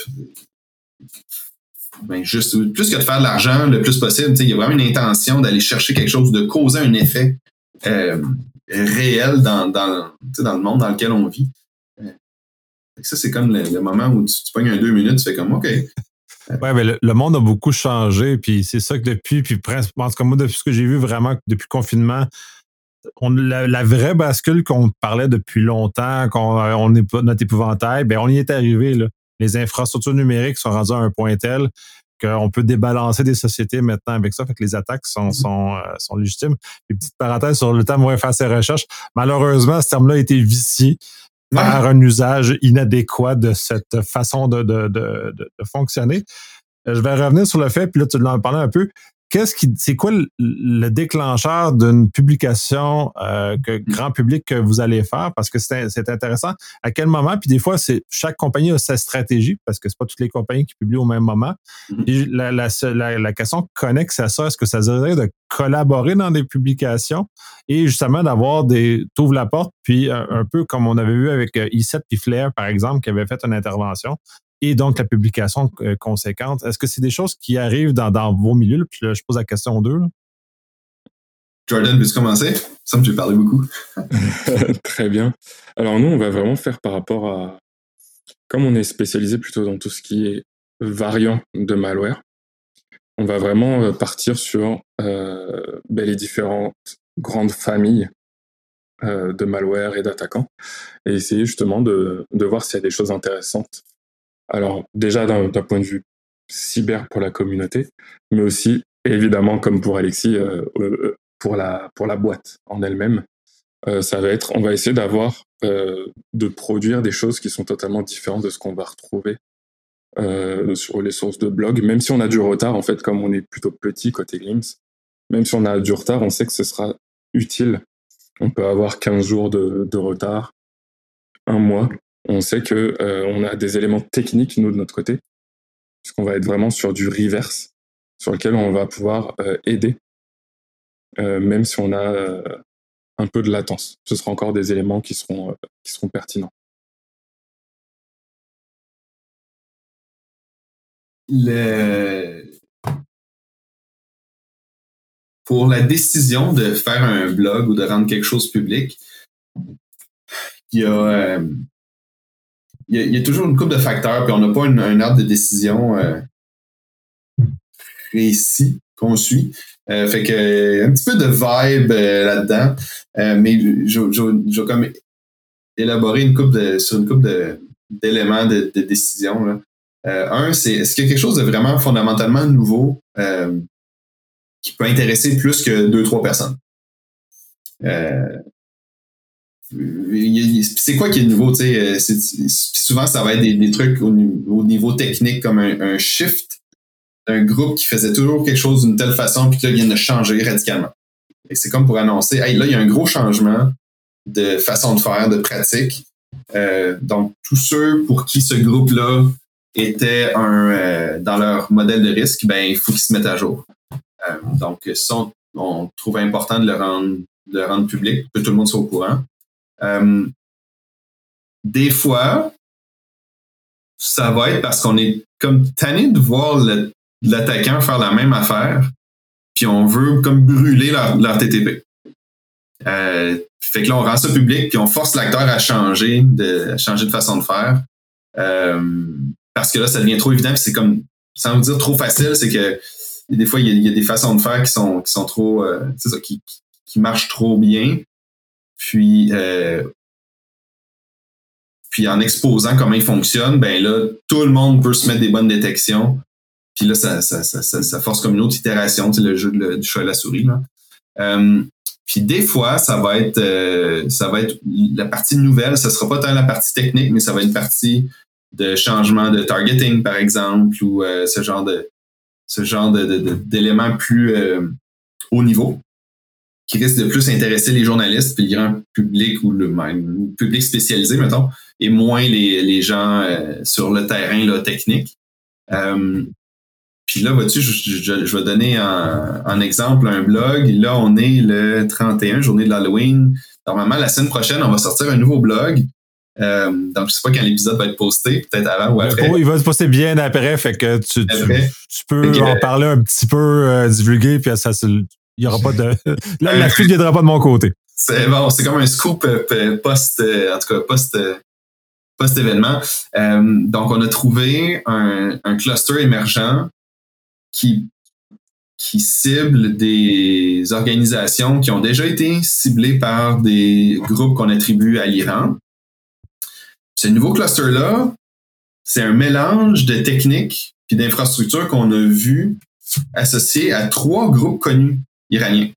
ben juste. Plus que de faire de l'argent le plus possible. Il y a vraiment une intention d'aller chercher quelque chose, de causer un effet euh, réel dans, dans, dans le monde dans lequel on vit. Euh, ça, c'est comme le, le moment où tu, tu pognes un deux minutes, tu fais comme OK. Oui, mais le, le monde a beaucoup changé, puis c'est ça que depuis, puis presque, en tout cas, moi, depuis ce que j'ai vu vraiment, depuis le confinement, on, la, la vraie bascule qu'on parlait depuis longtemps, qu'on on est notre épouvantail, ben on y est arrivé, là. Les infrastructures numériques sont rendues à un point tel qu'on peut débalancer des sociétés maintenant avec ça, fait que les attaques sont, sont, euh, sont légitimes. Une petite parenthèse sur le temps où on va faire ses recherches. Malheureusement, ce terme-là a été vicié par ouais. un usage inadéquat de cette façon de, de, de, de, de fonctionner. Je vais revenir sur le fait, puis là, tu en parlais un peu. Qu'est-ce qui, c'est quoi le, le déclencheur d'une publication euh, que grand public que vous allez faire? Parce que c'est, c'est intéressant. À quel moment? Puis des fois, c'est chaque compagnie a sa stratégie, parce que c'est pas toutes les compagnies qui publient au même moment. Puis la, la, la, la question connexe à ça, est-ce que ça serait de collaborer dans des publications et justement d'avoir des... T'ouvres la porte, puis un, un peu comme on avait vu avec I sept puis Flair, par exemple, qui avait fait une intervention. Et donc, la publication euh, conséquente. Est-ce que c'est des choses qui arrivent dans, dans vos milieux? Là? Puis là, je pose la question aux deux. Là. Jordan, peux-tu commencer? Ça me fait parler beaucoup. Très bien. Alors, nous, on va vraiment faire par rapport à... Comme on est spécialisé plutôt dans tout ce qui est variant de malware, on va vraiment partir sur euh, ben, les différentes grandes familles euh, de malware et d'attaquants et essayer justement de, de voir s'il y a des choses intéressantes. Alors, déjà d'un, d'un point de vue cyber pour la communauté, mais aussi, évidemment, comme pour Alexis, euh, euh, pour, la, pour la boîte en elle-même. Euh, ça va être, on va essayer d'avoir, euh, de produire des choses qui sont totalement différentes de ce qu'on va retrouver euh, sur les sources de blog. Même si on a du retard, en fait, comme on est plutôt petit côté Glimpse, même si on a du retard, on sait que ce sera utile. On peut avoir quinze jours de, de retard, un mois. On sait que euh, on a des éléments techniques, nous, de notre côté, puisqu'on va être vraiment sur du reverse, sur lequel on va pouvoir euh, aider, euh, même si on a euh, un peu de latence. Ce sera encore des éléments qui seront, euh, qui seront pertinents. Le... Pour la décision de faire un blog ou de rendre quelque chose public, il y a... Euh... Il y, a, il y a toujours une couple de facteurs, puis on n'a pas une, un ordre de décision euh, précis qu'on suit. Euh, fait que un petit peu de vibe euh, là-dedans, euh, mais je, je, je vais comme élaborer une couple de, sur une couple de, d'éléments de, de décision. Là. Euh, un, c'est est-ce qu'il y a quelque chose de vraiment fondamentalement nouveau euh, qui peut intéresser plus que deux, trois personnes? Euh, c'est quoi qui est nouveau, tu sais, c'est, souvent ça va être des, des trucs au, au niveau technique comme un, un shift d'un groupe qui faisait toujours quelque chose d'une telle façon puis que là il vient de changer radicalement. Et c'est comme pour annoncer, hey, là il y a un gros changement de façon de faire, de pratique. Euh, donc tous ceux pour qui ce groupe-là était un euh, dans leur modèle de risque, ben il faut qu'ils se mettent à jour. Euh, donc ça on, on trouve important de le rendre, de le rendre public, que tout le monde soit au courant. Euh, des fois, ça va être parce qu'on est comme tanné de voir le, l'attaquant faire la même affaire, puis on veut comme brûler leur, leur T T P. Euh, fait que là, on rend ça public, puis on force l'acteur à changer de, à changer de façon de faire. Euh, parce que là, ça devient trop évident, puis c'est comme, sans vous dire trop facile, c'est que des fois, il y a, il y a des façons de faire qui sont, qui sont trop, euh, c'est ça, qui, qui marchent trop bien. Puis, euh, puis en exposant comment ils fonctionnent, ben là, tout le monde peut se mettre des bonnes détections. Puis là, ça, ça, ça, ça, ça force comme une autre itération, c'est le jeu de le, du chat et la souris. Là. Euh, puis des fois, ça va être euh, ça va être la partie nouvelle, ça sera pas tant la partie technique, mais ça va être une partie de changement de targeting, par exemple, ou euh, ce genre de ce genre de, de, de, d'éléments plus euh, haut niveau, qui risque de plus intéresser les journalistes puis le grand public ou le même le public spécialisé, mettons, et moins les, les gens euh, sur le terrain là, technique. Euh, puis là, vois-tu, je, je, je vais donner un, un exemple, un blog. Là, on est le trente et un, journée de l'Halloween. normalement, la semaine prochaine, on va sortir un nouveau blog. Euh, donc, je sais pas quand l'épisode va être posté, peut-être avant ou après. Il va se poster bien après, fait que tu, tu, tu peux que, en parler un petit peu, euh, divulguer, puis ça, il y aura pas de... la, la fuite viendra pas de mon côté. C'est bon, c'est comme un scoop post, en tout cas, post, post-événement. Euh, donc, on a trouvé un, un cluster émergent qui, qui cible des organisations qui ont déjà été ciblées par des groupes qu'on attribue à l'Iran. Ce nouveau cluster-là, c'est un mélange de techniques et d'infrastructures qu'on a vu associées à trois groupes connus iraniens.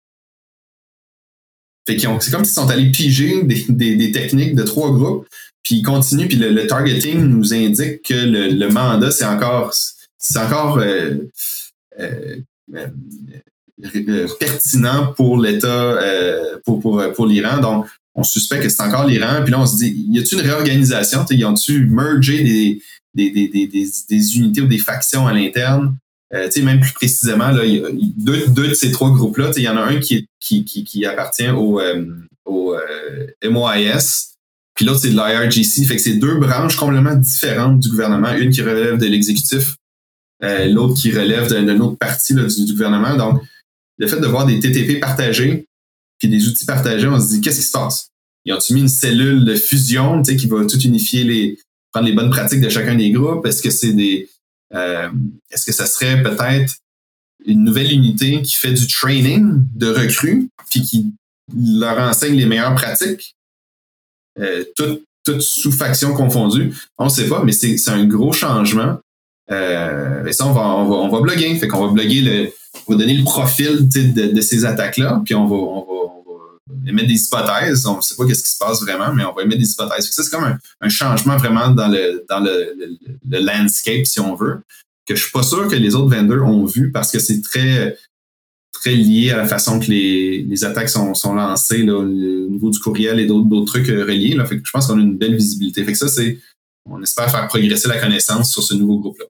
Fait qu'ils ont, c'est comme s'ils sont allés piger des, des, des techniques de trois groupes, puis ils continuent, puis le, le targeting nous indique que le, le mandat, c'est encore, c'est encore euh, euh, euh, pertinent pour l'État, euh, pour, pour, pour l'Iran. Donc, on suspecte que c'est encore l'Iran. Puis là, on se dit, y a-t-il une réorganisation? Ils ont-tu mergé des, des, des, des, des, des unités ou des factions à l'interne? Euh, même plus précisément, là, y a deux, deux de ces trois groupes-là, il y en a un qui, est, qui, qui, qui appartient au, euh, au euh, M O I S, puis l'autre, c'est de l'I R G C. Fait que c'est deux branches complètement différentes du gouvernement. Une qui relève de l'exécutif, euh, l'autre qui relève d'une autre partie là, du, du gouvernement. Donc, le fait de voir des T T P partagés puis des outils partagés, on se dit, qu'est-ce qui se passe? Ils ont-tu mis une cellule de fusion qui va tout unifier, les prendre les bonnes pratiques de chacun des groupes? Est-ce que c'est des... Euh, est-ce que ça serait peut-être une nouvelle unité qui fait du training de recrues puis qui leur enseigne les meilleures pratiques? Euh, toutes tout sous factions confondues. On ne sait pas, mais c'est, c'est un gros changement. Euh, et ça, on va, on va, on va bloguer. Fait qu'on va bloguer le, on va donner le profil de, de ces attaques-là, puis on va, on va, on va émettre des hypothèses. On ne sait pas qu'est-ce qui se passe vraiment, mais on va émettre des hypothèses. Fait que ça, c'est comme un, un changement vraiment dans le, dans le, le, le landscape, si on veut, que je suis pas sûr que les autres vendors ont vu parce que c'est très, très lié à la façon que les, les attaques sont, sont lancées là, au niveau du courriel et d'autres, d'autres trucs reliés. Là. Fait que je pense qu'on a une belle visibilité. Fait que ça, c'est, on espère faire progresser la connaissance sur ce nouveau groupe-là.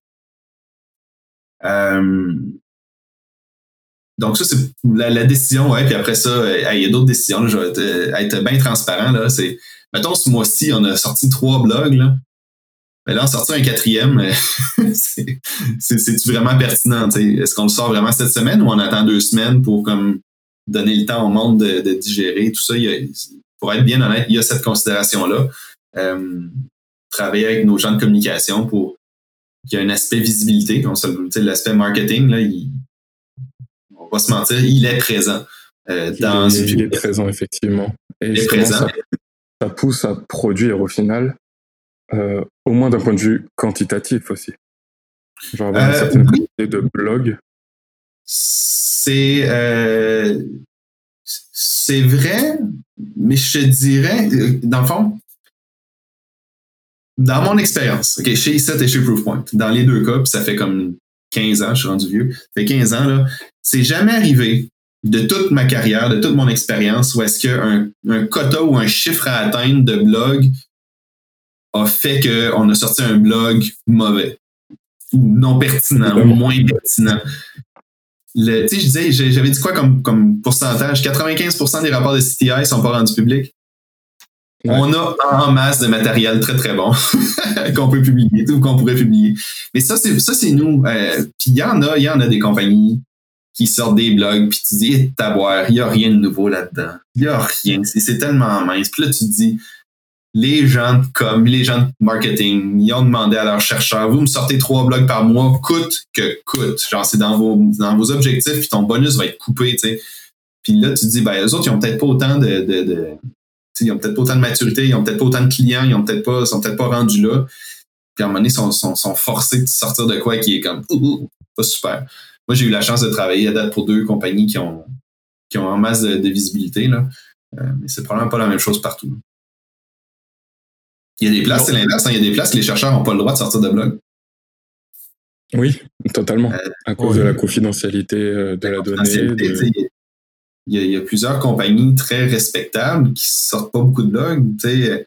Euh, donc ça, c'est la, la décision, ouais, puis après ça, il y a d'autres décisions, là, je vais être, être bien transparent, là, c'est, mettons, ce mois-ci, on a sorti trois blogs, là, mais là, on sortit un quatrième, c'est, c'est, c'est-tu vraiment pertinent, t'sais? Est-ce qu'on le sort vraiment cette semaine ou on attend deux semaines pour comme donner le temps au monde de, de digérer, tout ça, il y a, pour être bien honnête, il y a cette considération-là, euh, travailler avec nos gens de communication pour qu'il y ait un aspect visibilité, on se, l'aspect marketing, là, il, on va pas se mentir, il est présent. Euh, dans il, est, il est présent, effectivement. Et il est présent. Ça, ça pousse à produire au final, euh, au moins d'un point de vue quantitatif aussi. Genre avoir une euh, certaine oui. quantité de blogs. C'est, euh, c'est vrai, mais je te dirais, dans le fond, dans mon expérience, okay, chez E S E T et chez Proofpoint, dans les deux cas, puis ça fait comme quinze ans, je suis rendu vieux, ça fait quinze ans, là, c'est jamais arrivé de toute ma carrière, de toute mon expérience, où est-ce qu'un un quota ou un chiffre à atteindre de blog a fait qu'on a sorti un blog mauvais, ou non pertinent, ou moins pertinent. Le, tu sais, je disais, j'avais dit quoi comme, comme pourcentage? quatre-vingt-quinze pour cent des rapports de C T I ne sont pas rendus publics. Ouais. On a en masse de matériel très, très bon qu'on peut publier, ou qu'on pourrait publier. Mais ça, c'est, ça, c'est nous. Euh, puis il y en a, il y en a des compagnies qui sortent des blogs, puis tu dis, eh, t'avoir, il n'y a rien de nouveau là-dedans. Il n'y a rien. C'est, c'est tellement mince. Puis là, tu te dis, les gens de com, les gens de marketing, ils ont demandé à leurs chercheurs, vous me sortez trois blogs par mois, coûte que coûte. Genre, c'est dans vos, dans vos objectifs, puis ton bonus va être coupé, tu sais. Puis là, tu te dis, ben, eux autres, ils ont peut-être pas autant de, de, de ils n'ont peut-être pas autant de maturité, ils n'ont peut-être pas autant de clients, ils ont peut-être pas, sont peut-être pas rendus là. Puis à un moment donné, ils sont, sont, sont forcés de sortir de quoi qui est comme ouh, ouh, pas super. Moi, j'ai eu la chance de travailler à date pour deux compagnies qui ont, qui ont en masse de, de visibilité, là. Euh, mais c'est probablement pas la même chose partout. Il y a des places, c'est l'inverse, hein, il y a des places que les chercheurs n'ont pas le droit de sortir de blog. Oui, totalement. Euh, à cause oui. de la confidentialité de la, la donnée. De... Il y, a, il y a plusieurs compagnies très respectables qui sortent pas beaucoup de blogs. Tu sais,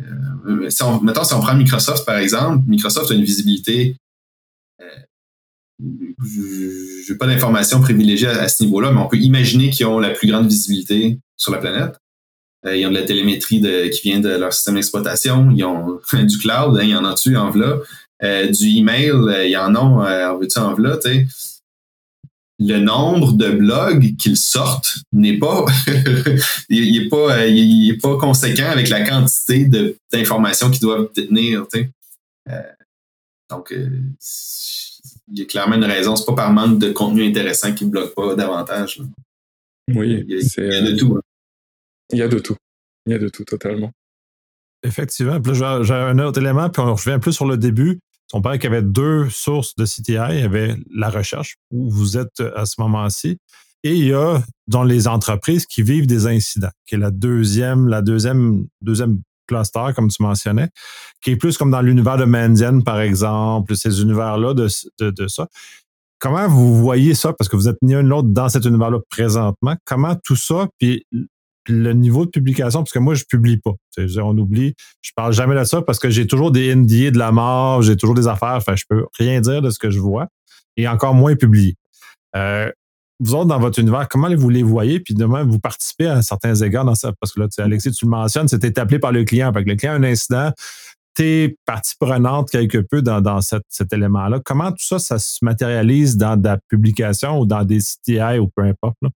euh, si on, mettons, si on prend Microsoft, par exemple, Microsoft a une visibilité euh, j'ai pas d'informations privilégiées à, à ce niveau-là, mais on peut imaginer qu'ils ont la plus grande visibilité sur la planète. Euh, ils ont de la télémétrie de, qui vient de leur système d'exploitation. Ils ont du cloud, hein, il y en a dessus en v'là. Euh, du email, euh, il y en a, euh, en veux-tu en v'là, tu sais. Le nombre de blogs qu'ils sortent n'est pas, il, il est pas, il est pas conséquent avec la quantité de, d'informations qu'ils doivent détenir, tu sais. Euh, donc, euh, il y a clairement une raison. C'est pas par manque de contenu intéressant qu'ils ne bloquent pas davantage. Là. Oui, il y a, c'est, il y a de tout. Hein. Il y a de tout. Il y a de tout, totalement. Effectivement. Puis là, j'ai un autre élément, puis on revient un peu sur le début. On parlait qu'il y avait deux sources de C T I. Il y avait la recherche, où vous êtes à ce moment-ci, et il y a dans les entreprises qui vivent des incidents, qui est la deuxième, la deuxième, deuxième cluster, comme tu mentionnais, qui est plus comme dans l'univers de Mandiant, par exemple, ces univers-là de, de, de ça. Comment vous voyez ça? Parce que vous êtes ni un ni l'autre dans cet univers-là présentement. Comment tout ça, puis le niveau de publication, parce que moi, je publie pas. On oublie, je parle jamais de ça parce que j'ai toujours des N D A de la mort, j'ai toujours des affaires, enfin, je peux rien dire de ce que je vois et encore moins publier. Euh, vous autres, dans votre univers, comment vous les voyez? Puis demain, vous participez à certains égards dans ça. Parce que là, Alexis, tu le mentionnes, c'était appelé par le client. Fait que le client a un incident, tu es partie prenante quelque peu dans, dans cette, cet élément-là. Comment tout ça, ça se matérialise dans de la publication ou dans des C T I ou peu importe? Là?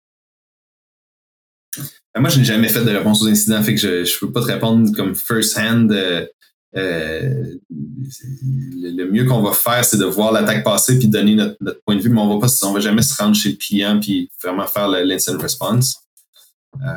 Moi, je n'ai jamais fait de réponse aux incidents, fait que je ne peux pas te répondre comme first hand. Euh, euh, le, le mieux qu'on va faire, c'est de voir l'attaque passer puis donner notre, notre point de vue, mais on va pas, on va jamais se rendre chez le client puis vraiment faire le, l'incident response. Euh,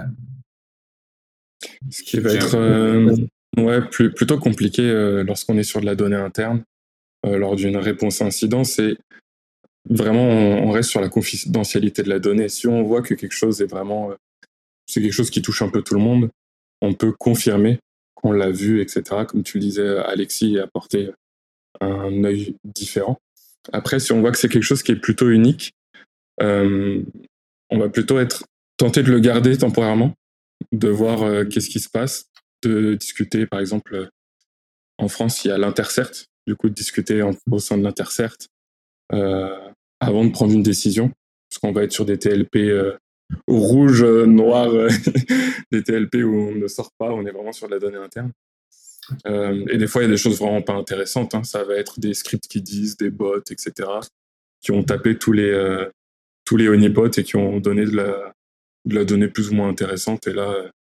Ce qui va être euh, ouais, plus, plutôt compliqué euh, lorsqu'on est sur de la donnée interne. Euh, lors d'une réponse incident, c'est vraiment, on, on reste sur la confidentialité de la donnée. Si on voit que quelque chose est vraiment... Euh, c'est quelque chose qui touche un peu tout le monde, on peut confirmer qu'on l'a vu, et cetera. Comme tu le disais, Alexis a apporté un œil différent. Après, si on voit que c'est quelque chose qui est plutôt unique, euh, on va plutôt être tenté de le garder temporairement, de voir euh, qu'est-ce qui se passe, de discuter, par exemple, en France, il y a l'Intercert, du coup, de discuter en, au sein de l'Intercert euh, avant de prendre une décision, parce qu'on va être sur des T L P euh, rouge, euh, noir, euh, des T L P où on ne sort pas, on est vraiment sur de la donnée interne. Euh, et des fois, il y a des choses vraiment pas intéressantes. Hein. Ça va être des scripts qui disent, des bots, et cetera, qui ont tapé tous les, euh, tous les honeypots et qui ont donné de la, de la donnée plus ou moins intéressante. Et là, euh,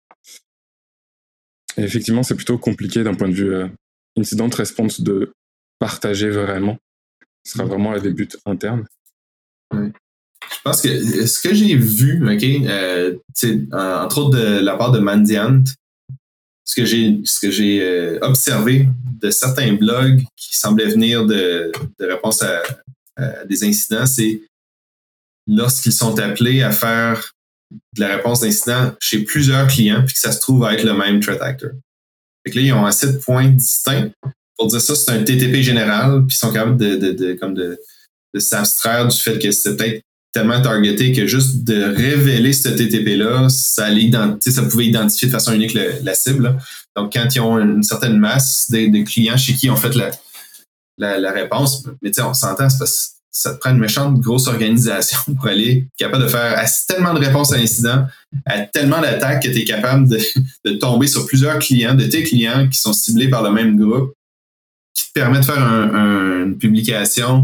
et effectivement, c'est plutôt compliqué d'un point de vue euh, incident response de partager vraiment. Ce sera vraiment à des buts internes. Oui. Je pense que ce que j'ai vu, ok, euh, entre autres de la part de Mandiant, ce que j'ai, ce que j'ai euh, observé de certains blogs qui semblaient venir de, de réponses à, à des incidents, c'est lorsqu'ils sont appelés à faire de la réponse d'incident chez plusieurs clients, puis que ça se trouve à être le même threat actor. Fait que là, ils ont assez de points distincts pour dire ça, c'est un T T P général, puis ils sont capables de, de, de, comme de, de s'abstraire du fait que c'est peut-être tellement targeté que juste de révéler ce T T P-là, ça, ça pouvait identifier de façon unique le, la cible. Là. Donc, quand ils ont une certaine masse de, de clients chez qui ils ont fait la, la, la réponse, mais tu sais, on s'entend, c'est parce que ça te prend une méchante grosse organisation pour aller capable de faire tellement de réponses à l'incident, à tellement d'attaques que tu es capable de, de tomber sur plusieurs clients, de tes clients qui sont ciblés par le même groupe, qui te permet de faire un, un, une publication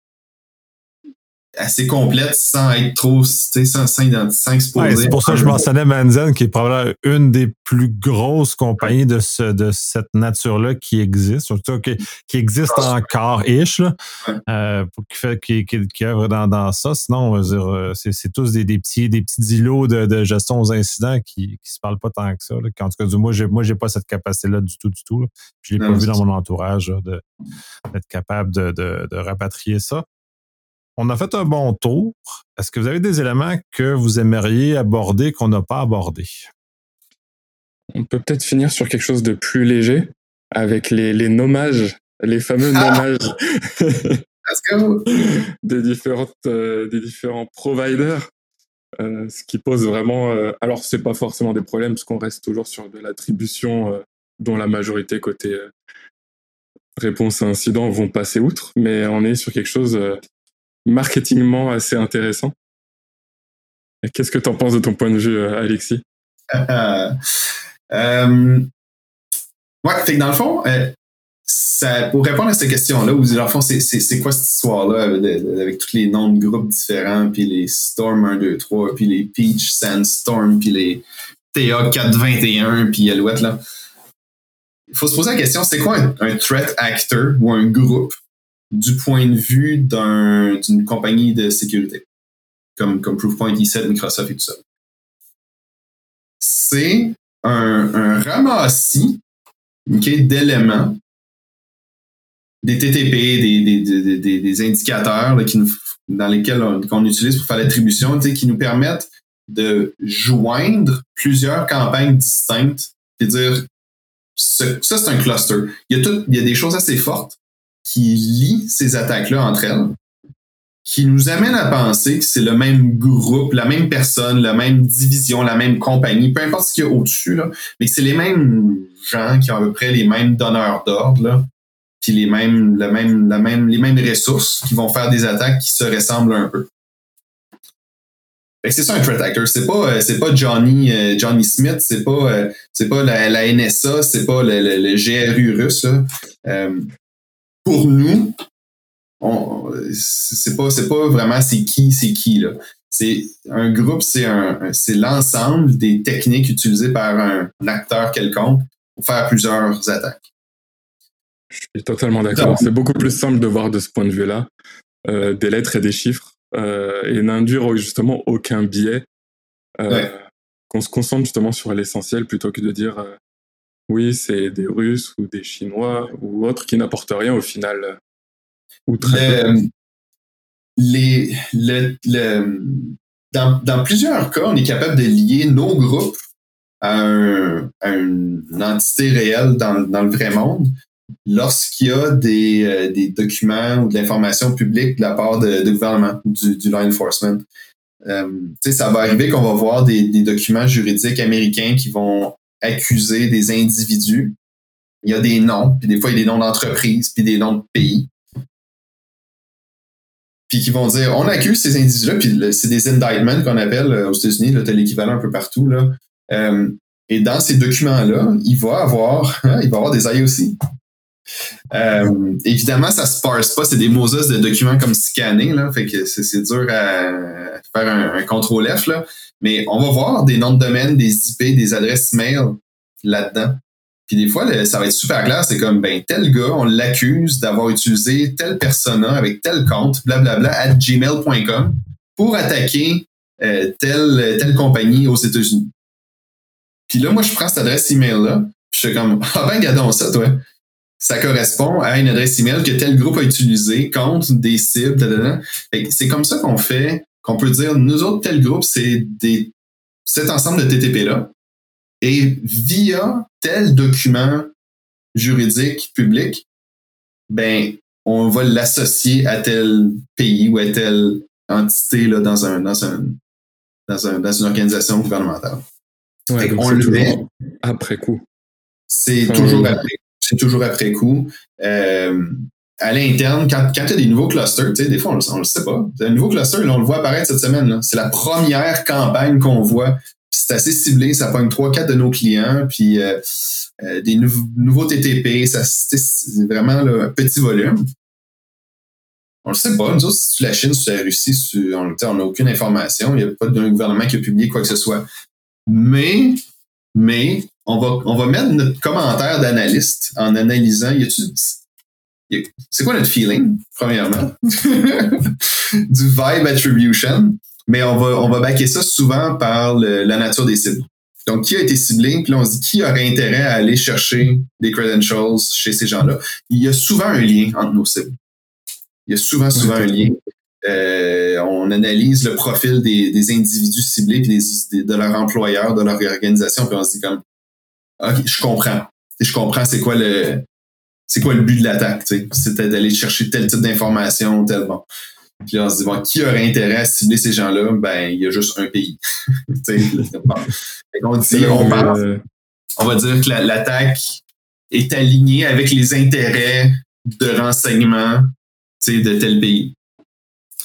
assez complète sans être trop, sans, sans, sans exposer. Ouais, c'est pour ça que je mentionnais Mandiant, qui est probablement une des plus grosses compagnies de, ce, de cette nature-là qui existe, surtout qui, qui existe encore ish, là, euh, pour, qui, fait, qui, qui, qui œuvre dans, dans ça. Sinon, on va dire, c'est, c'est tous des, des, petits, des petits îlots de, de gestion aux incidents qui ne se parlent pas tant que ça. Là. En tout cas, du, moi, j'ai, moi, j'ai pas cette capacité-là du tout, du tout. Là. Je l'ai non, pas vu dans mon entourage là, de, d'être capable de, de, de rapatrier ça. On a fait un bon tour. Est-ce que vous avez des éléments que vous aimeriez aborder qu'on n'a pas abordé? On peut peut-être finir sur quelque chose de plus léger, avec les, les nommages, les fameux ah nommages Let's go. des, différentes, euh, des différents providers. Euh, ce qui pose vraiment... Euh, alors, c'est pas forcément des problèmes, parce qu'on reste toujours sur de l'attribution euh, dont la majorité côté euh, réponse à incident vont passer outre, mais on est sur quelque chose... Euh, marketingement assez intéressant. Et qu'est-ce que tu en penses de ton point de vue, Alexis? euh, euh, Ouais, fait que dans le fond, euh, ça, pour répondre à cette question-là, vous dans le fond, c'est, c'est, c'est quoi cette histoire-là avec, de, avec tous les noms de groupes différents, puis les Storm un, deux, trois, puis les Peach Sandstorm, puis les T A quatre vingt et un, puis Alouette, là. Il faut se poser la question, c'est quoi un, un threat actor ou un groupe du point de vue d'un, d'une compagnie de sécurité, comme, comme Proofpoint, E sept, Microsoft et tout ça? C'est un, un ramassis okay, d'éléments, des T T P, des, des, des, des, des indicateurs là, qui nous, dans lesquels on, qu'on utilise pour faire l'attribution, qui nous permettent de joindre plusieurs campagnes distinctes et dire ce, ça, c'est un cluster. Il y, a tout, il y a des choses assez fortes qui lient ces attaques-là entre elles, qui nous amènent à penser que c'est le même groupe, la même personne, la même division, la même compagnie, peu importe ce qu'il y a au-dessus, là, mais que c'est les mêmes gens qui ont à peu près les mêmes donneurs d'ordre, là, puis les mêmes, la même, la même, les mêmes ressources qui vont faire des attaques qui se ressemblent un peu. Fait que c'est ça un threat actor. C'est pas, c'est pas Johnny, euh, Johnny Smith, c'est pas, euh, c'est pas la, la N S A, c'est pas le, le, le G R U russe. Euh, pour nous, on, c'est pas, c'est pas vraiment c'est qui, c'est qui là. C'est un groupe, c'est un, c'est l'ensemble des techniques utilisées par un, un acteur quelconque pour faire plusieurs attaques. Je suis totalement d'accord. C'est beaucoup plus simple de voir de ce point de vue-là euh, des lettres et des chiffres euh, et n'induire justement aucun biais. Euh, ouais. Qu'on se concentre justement sur l'essentiel plutôt que de dire euh, oui, c'est des Russes ou des Chinois ou autres qui n'apportent rien au final. Ou très le, les, le, le, dans, dans plusieurs cas, on est capable de lier nos groupes à, un, à une entité réelle dans, dans le vrai monde lorsqu'il y a des, euh, des documents ou de l'information publique de la part de, de gouvernement, du, du law enforcement. Euh, ça va arriver qu'on va voir des, des documents juridiques américains qui vont accuser des individus. Il y a des noms, puis des fois, il y a des noms d'entreprises, puis des noms de pays. Puis qui vont dire, on accuse ces individus-là, puis le, c'est des indictments qu'on appelle aux États-Unis, là, t'as l'équivalent un peu partout, là. Euh, et dans ces documents-là, il va avoir, hein, il va avoir des I O C. Euh, évidemment, ça se parse pas, c'est des Moses de documents comme scannés, là, fait que c'est, c'est dur à faire un, un contrôle F, là. Mais on va voir des noms de domaine, des I P, des adresses mail là-dedans. Puis des fois, le, ça va être super clair, c'est comme, ben, tel gars, on l'accuse d'avoir utilisé tel persona avec tel compte, blablabla, at gmail point com pour attaquer euh, telle, telle compagnie aux États-Unis. Puis là, moi, je prends cette adresse email-là, je suis comme, ah ben, regardons ça, toi. Ça correspond à une adresse email que tel groupe a utilisé contre des cibles, tadadada. Fait que c'est comme ça qu'on fait, qu'on peut dire, nous autres, tel groupe, c'est des, cet ensemble de T T P-là. Et via tel document juridique public, ben, on va l'associer à tel pays ou à telle entité là, dans, un, dans, un, dans, un, dans une organisation gouvernementale. Ouais, donc on le met après coup. C'est, enfin, toujours, après, c'est toujours après coup. Euh, à l'interne, quand, quand tu as des nouveaux clusters, tu sais, des fois, on ne le sait pas. Un nouveau cluster, là, on le voit apparaître cette semaine. Là. C'est la première campagne qu'on voit. C'est assez ciblé, ça pogne trois quatre de nos clients, puis euh, euh, des nou- nouveaux T T P, ça, c'est, c'est vraiment là, un petit volume. On le sait pas, nous autres, si tu la Chine, si tu la Russie, si tu, on n'a aucune information, il n'y a pas d'un gouvernement qui a publié quoi que ce soit. Mais, mais on, va, on va mettre notre commentaire d'analyste en analysant, y a-tu, y a, c'est quoi notre feeling, premièrement? Du vibe attribution. Mais on va, on va backer ça souvent par le, la nature des cibles. Donc, qui a été ciblé? Puis là, on se dit qui aurait intérêt à aller chercher des credentials chez ces gens-là? Il y a souvent un lien entre nos cibles. Il y a souvent, souvent un lien. Euh, on analyse le profil des, des individus ciblés puis des, des, de leur employeur, de leur organisation, puis on se dit comme OK, je comprends. Je comprends c'est quoi le c'est quoi le but de l'attaque, tu sais. C'était d'aller chercher tel type d'information, tel bon. Puis là, on se dit, bon, qui aurait intérêt à cibler ces gens-là? Ben, il y a juste un pays. Bon. On dit, on pense, on va dire que la, l'attaque est alignée avec les intérêts de renseignement, tu sais, de tel pays.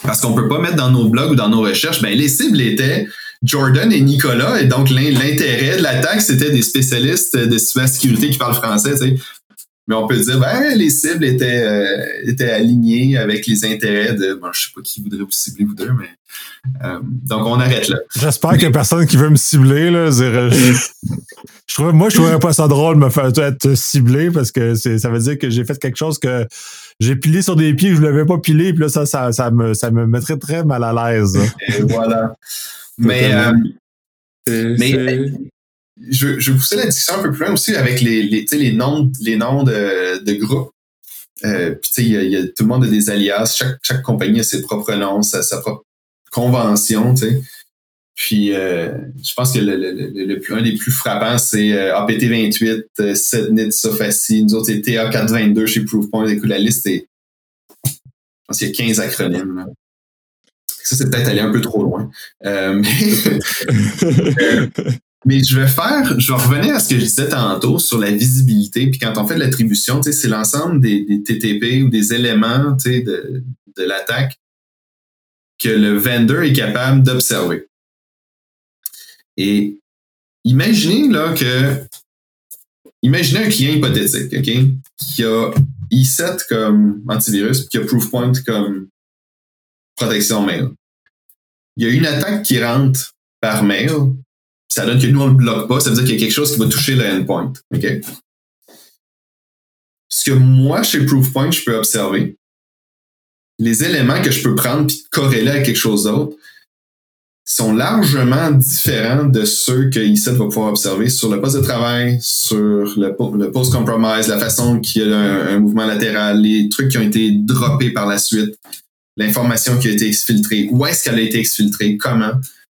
parce qu'on peut pas mettre dans nos blogs ou dans nos recherches, ben les cibles étaient Jordan et Nicolas, et donc l'intérêt de l'attaque, c'était des spécialistes de cybersécurité qui parlent français, tu sais. Mais on peut dire, ben, les cibles étaient, euh, étaient alignées avec les intérêts de, bon, je sais pas qui voudrait vous cibler, vous deux, mais, euh, donc on arrête là. J'espère qu'il y a personne qui veut me cibler, là. Je, je trouve, moi, je trouverais pas ça drôle de me faire être ciblé parce que c'est, ça veut dire que j'ai fait quelque chose que j'ai pilé sur des pieds que je ne l'avais pas pilé, puis là, ça, ça, ça, me, ça me mettrait très mal à l'aise. Et voilà. Mais, euh, mais c'est... Je, je vais pousser la discussion un peu plus loin aussi avec les, les, les noms, les noms de, de groupes. Euh, puis tu sais, il y a, y a, tout le monde a des alias. Chaque, chaque compagnie a ses propres noms, sa, sa propre convention, tu sais. Puis euh, je pense que le, le, le, le plus, un des plus frappants, c'est euh, A P T vingt-huit, euh, Setnit, Sofacy. Nous autres, c'est T A quatre cent vingt-deux chez Proofpoint. Écoute, la liste est... Je pense qu'il y a quinze acronymes, là. Ça, c'est peut-être aller un peu trop loin. Euh, mais... Mais je vais faire, je vais revenir à ce que je disais tantôt sur la visibilité. Puis quand on fait de l'attribution, tu sais, c'est l'ensemble des, des T T P ou des éléments, tu sais, de, de l'attaque que le vendor est capable d'observer. Et imaginez là que, imaginez un client hypothétique, ok, qui a E sept comme antivirus, puis qui a Proofpoint comme protection mail. Il y a une attaque qui rentre par mail. Ça donne que nous, on ne le bloque pas. Ça veut dire qu'il y a quelque chose qui va toucher le endpoint. Okay? Ce que moi, chez Proofpoint, je peux observer, les éléments que je peux prendre et corréler avec quelque chose d'autre sont largement différents de ceux que E sept va pouvoir observer sur le poste de travail, sur le, le post-compromise, la façon qu'il y a un, un mouvement latéral, les trucs qui ont été droppés par la suite, l'information qui a été exfiltrée, où est-ce qu'elle a été exfiltrée, comment.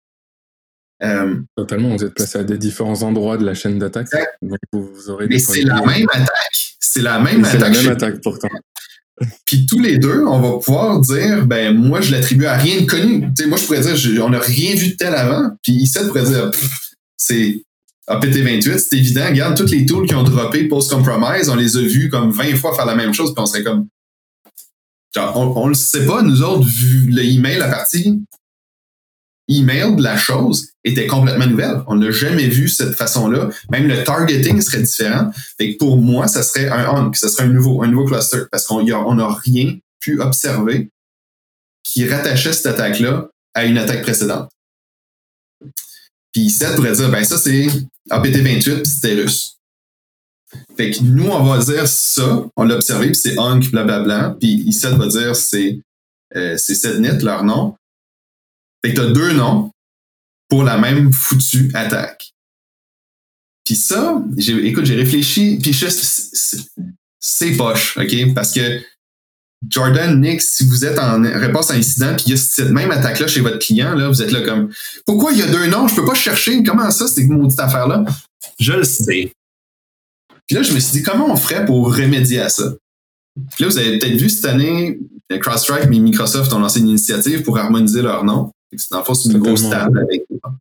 Euh, Totalement, vous êtes placé à des différents endroits de la chaîne d'attaque. Donc vous, vous aurez mais c'est la même attaque. C'est la même c'est attaque. C'est la même attaque pourtant. Puis tous les deux, on va pouvoir dire, ben moi je l'attribue à rien de connu. Tu sais, moi je pourrais dire, je, on n'a rien vu de tel avant. Puis E sept pourrait dire, c'est A P T vingt-huit, c'est évident. Regarde toutes les tools qui ont droppé post-compromise, on les a vus comme vingt fois faire la même chose. Puis on serait comme, genre, on, on le sait pas, nous autres, vu le email, la partie email de la chose était complètement nouvelle. On n'a jamais vu cette façon-là. Même le targeting serait différent. Fait que pour moi, ça serait un on, ça serait un nouveau, un nouveau cluster parce qu'on n'a rien pu observer qui rattachait cette attaque-là à une attaque précédente. Puis E sept pourrait dire, ben ça c'est A P T vingt-huit puis c'était russe. Fait que nous, on va dire ça, on l'a observé puis c'est Onk, blablabla. Puis E sept va dire c'est, euh, c'est Setnit, leur nom. Fait que t'as deux noms pour la même foutue attaque. Puis ça, j'ai, écoute, j'ai réfléchi, puis je, c'est, c'est poche, OK? Parce que Jordan, Nick, si vous êtes en réponse à un incident, puis il y a cette même attaque-là chez votre client, là, vous êtes là comme, pourquoi il y a deux noms? Je peux pas chercher. Comment ça, c'est une maudite affaire-là? Je le sais. Puis là, je me suis dit, comment on ferait pour remédier à ça? Puis là, vous avez peut-être vu cette année, CrowdStrike et Microsoft ont lancé une initiative pour harmoniser leurs noms. C'est dans le fond, c'est une grosse table avec.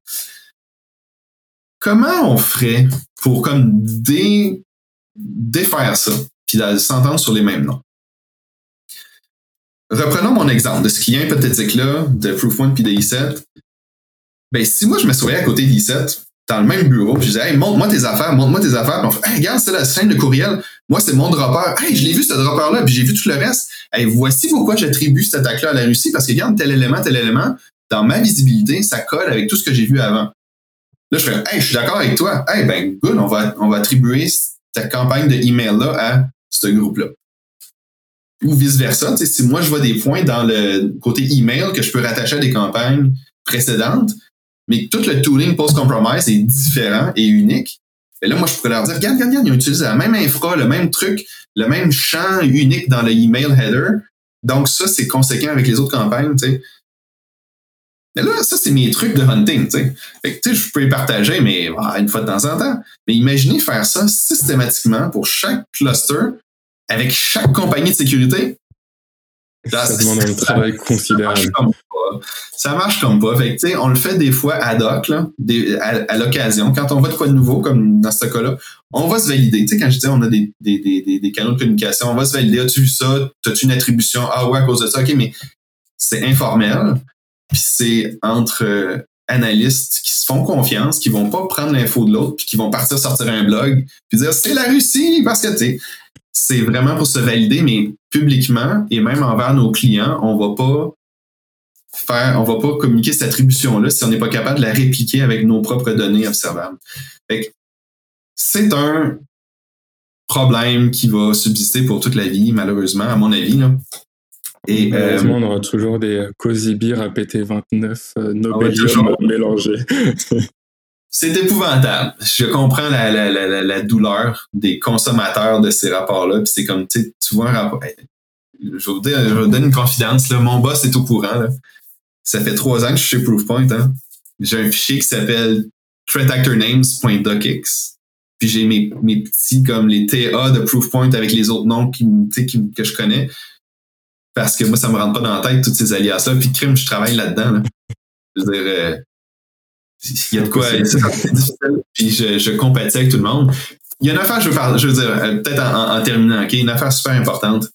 Comment on ferait pour comme dé, défaire ça puis s'entendre sur les mêmes noms? Reprenons mon exemple de ce client hypothétique-là de Proofpoint puis de E sept. Ben, si moi je m'assoyais à côté d'E sept dans le même bureau, puis je disais, hey, montre-moi tes affaires, montre-moi tes affaires, puis on fait, hey, regarde, c'est la chaîne de courriel, moi c'est mon dropper, hey, je l'ai vu ce dropper-là, puis j'ai vu tout le reste, hey, voici pourquoi j'attribue cette attaque-là à la Russie, parce que regarde tel élément, tel élément, dans ma visibilité, ça colle avec tout ce que j'ai vu avant. Là, je fais, hey, je suis d'accord avec toi, hey, ben, good, on va, on va attribuer cette campagne de email-là à ce groupe-là. Ou vice-versa, si moi je vois des points dans le côté email que je peux rattacher à des campagnes précédentes, mais tout le tooling post-compromise est différent et unique. Et là, moi, je pourrais leur dire, regarde, regarde, regarde, ils ont utilisé la même infra, le même truc, le même champ unique dans le email header. Donc, ça, c'est conséquent avec les autres campagnes, tu sais. Mais là, ça, c'est mes trucs de hunting, tu sais. Fait que, tu sais, je peux les partager, mais bah, une fois de temps en temps. Mais imaginez faire ça systématiquement pour chaque cluster avec chaque compagnie de sécurité. Là, ça demande un travail considérable. Ça marche comme pas. Ça marche comme pas. Fait que, tu sais, on le fait des fois ad hoc, là, des, à, à l'occasion. Quand on voit de quoi de nouveau, comme dans ce cas-là, on va se valider. Tu sais, quand je dis on a des, des, des, des canaux de communication, on va se valider. As-tu vu ça? As-tu une attribution? Ah ouais, à cause de ça. OK, mais c'est informel, puis c'est entre euh, analystes qui se font confiance, qui vont pas prendre l'info de l'autre, puis qui vont partir sortir un blog, puis dire c'est la Russie, parce que tu sais, c'est vraiment pour se valider, mais publiquement et même envers nos clients, on va pas faire, on va pas communiquer cette attribution-là si on n'est pas capable de la répliquer avec nos propres données observables. Fait que c'est un problème qui va subsister pour toute la vie, malheureusement, à mon avis. Là. Et malheureusement, euh, on aura toujours des Cozy Beer à P T vingt-neuf euh, Nobelium ah ouais, mélangés. C'est épouvantable. Je comprends la, la, la, la douleur des consommateurs de ces rapports-là. Puis c'est comme, tu sais, tu vois un rapport... Je vais vous dire, je vais vous donner une confidence. Là. Mon boss est au courant. Là. Ça fait trois ans que je suis chez Proofpoint. Hein. J'ai un fichier qui s'appelle threat actor names dot docx. Puis j'ai mes, mes petits, comme les T A de Proofpoint avec les autres noms qui, qui, que je connais. Parce que moi, ça me rentre pas dans la tête, tous ces alias-là. Puis crime, je travaille là-dedans. Là. Je veux dire, euh, il y a de quoi. C'est difficile. Puis je, je compatis avec tout le monde. Il y a une affaire, je veux, parler, je veux dire, euh, peut-être en, en, en terminant, OK? Une affaire super importante.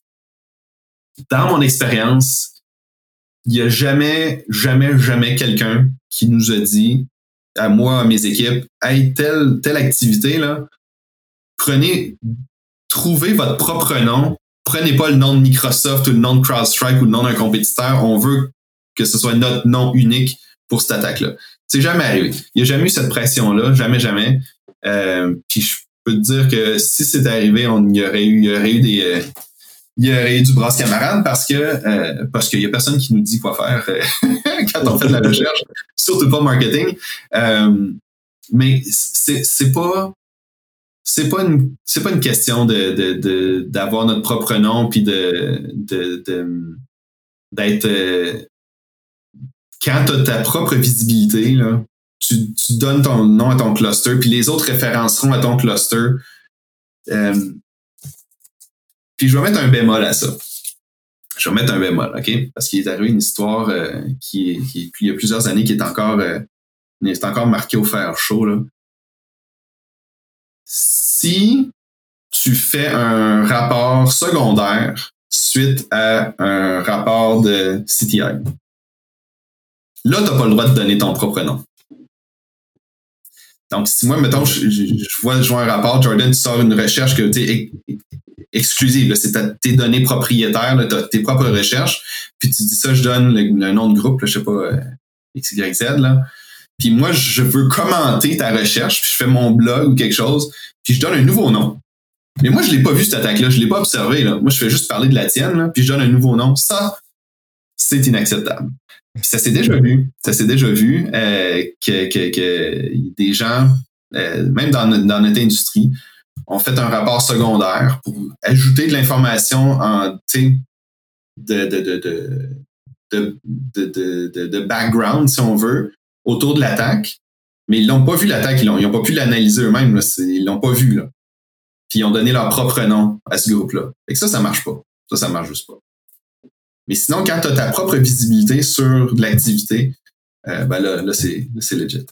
Dans mon expérience, il n'y a jamais, jamais, jamais quelqu'un qui nous a dit, à moi, à mes équipes, hey, telle, telle activité, là, prenez, trouvez votre propre nom, prenez pas le nom de Microsoft ou le nom de CrowdStrike ou le nom d'un compétiteur, on veut que ce soit notre nom unique pour cette attaque-là. C'est jamais arrivé. Il n'y a jamais eu cette pression-là, jamais, jamais. Euh, puis je peux te dire que si c'était arrivé, on y aurait eu, il y aurait eu des... Euh, il y aurait eu du brasse camarade parce que euh, parce qu'il y a personne qui nous dit quoi faire euh, quand on fait de la recherche, surtout pas marketing. Euh, mais c'est c'est pas c'est pas une c'est pas une question de, de, de d'avoir notre propre nom puis de, de, de d'être euh, quand tu as ta propre visibilité là, tu, tu donnes ton nom à ton cluster puis les autres référenceront à ton cluster. Euh, Puis je vais mettre un bémol à ça. Je vais mettre un bémol, OK? Parce qu'il est arrivé une histoire euh, qui, est, qui est, puis il y a plusieurs années, qui est encore, euh, est encore marquée au fer chaud. Là. Si tu fais un rapport secondaire suite à un rapport de C T I, là, tu n'as pas le droit de donner ton propre nom. Donc, si moi, mettons, je, je, je, vois, je vois un rapport, Jordan, tu sors une recherche que tu es exclusive, là, c'est ta, tes données propriétaires, tu as tes propres recherches, puis tu dis ça, je donne le, le nom de groupe, là, je sais pas, euh, X Y Z, là. Puis moi, je veux commenter ta recherche, puis je fais mon blog ou quelque chose, puis je donne un nouveau nom. Mais moi, je l'ai pas vu, cette attaque-là, je l'ai pas observé, là. Moi, je fais juste parler de la tienne, là, puis je donne un nouveau nom. Ça, c'est inacceptable. Puis ça s'est déjà vu, ça s'est déjà vu euh, que, que, que des gens, euh, même dans, dans notre industrie, ont fait un rapport secondaire pour ajouter de l'information en de, de, de, de, de, de, de, de, de background, si on veut, autour de l'attaque, mais ils l'ont pas vu l'attaque, ils n'ont pas pu l'analyser eux-mêmes, là, ils l'ont pas vu. Là. Puis ils ont donné leur propre nom à ce groupe-là. Fait que ça, ça marche pas. Ça, ça marche juste pas. Mais sinon, quand tu as ta propre visibilité sur l'activité, euh, ben là, là, c'est, là, c'est legit.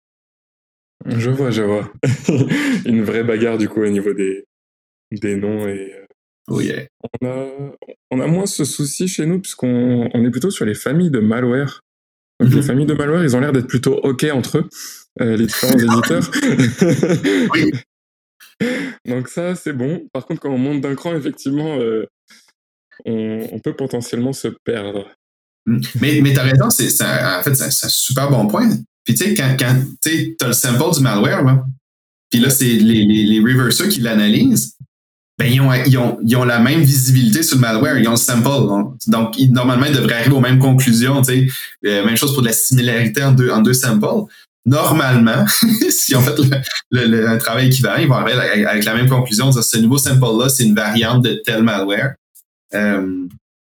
Je vois, je vois. Une vraie bagarre, du coup, au niveau des, des noms. Et, euh, oh yeah. on, a, on a moins ce souci chez nous, puisqu'on on est plutôt sur les familles de malware. Donc, mm-hmm. Les familles de malware, ils ont l'air d'être plutôt OK entre eux, euh, les différents éditeurs. Oui. Donc ça, c'est bon. Par contre, quand on monte d'un cran, effectivement... Euh, On, on peut potentiellement se perdre. Mais, mais t'as raison, c'est, c'est un, en fait, c'est un, c'est un super bon point. Puis tu sais, quand, quand tu as le sample du malware, là, puis là, c'est les, les, les reversers qui l'analysent, ben, ils ont, ils, ont, ils ont la même visibilité sur le malware, ils ont le sample. Donc, donc ils, normalement, ils devraient arriver aux mêmes conclusions. Tu sais, euh, même chose pour de la similarité en deux, en deux samples. Normalement, si on fait le, le, le, un travail équivalent, ils vont arriver avec, avec la même conclusion. Ce nouveau sample-là, c'est une variante de tel malware. Euh,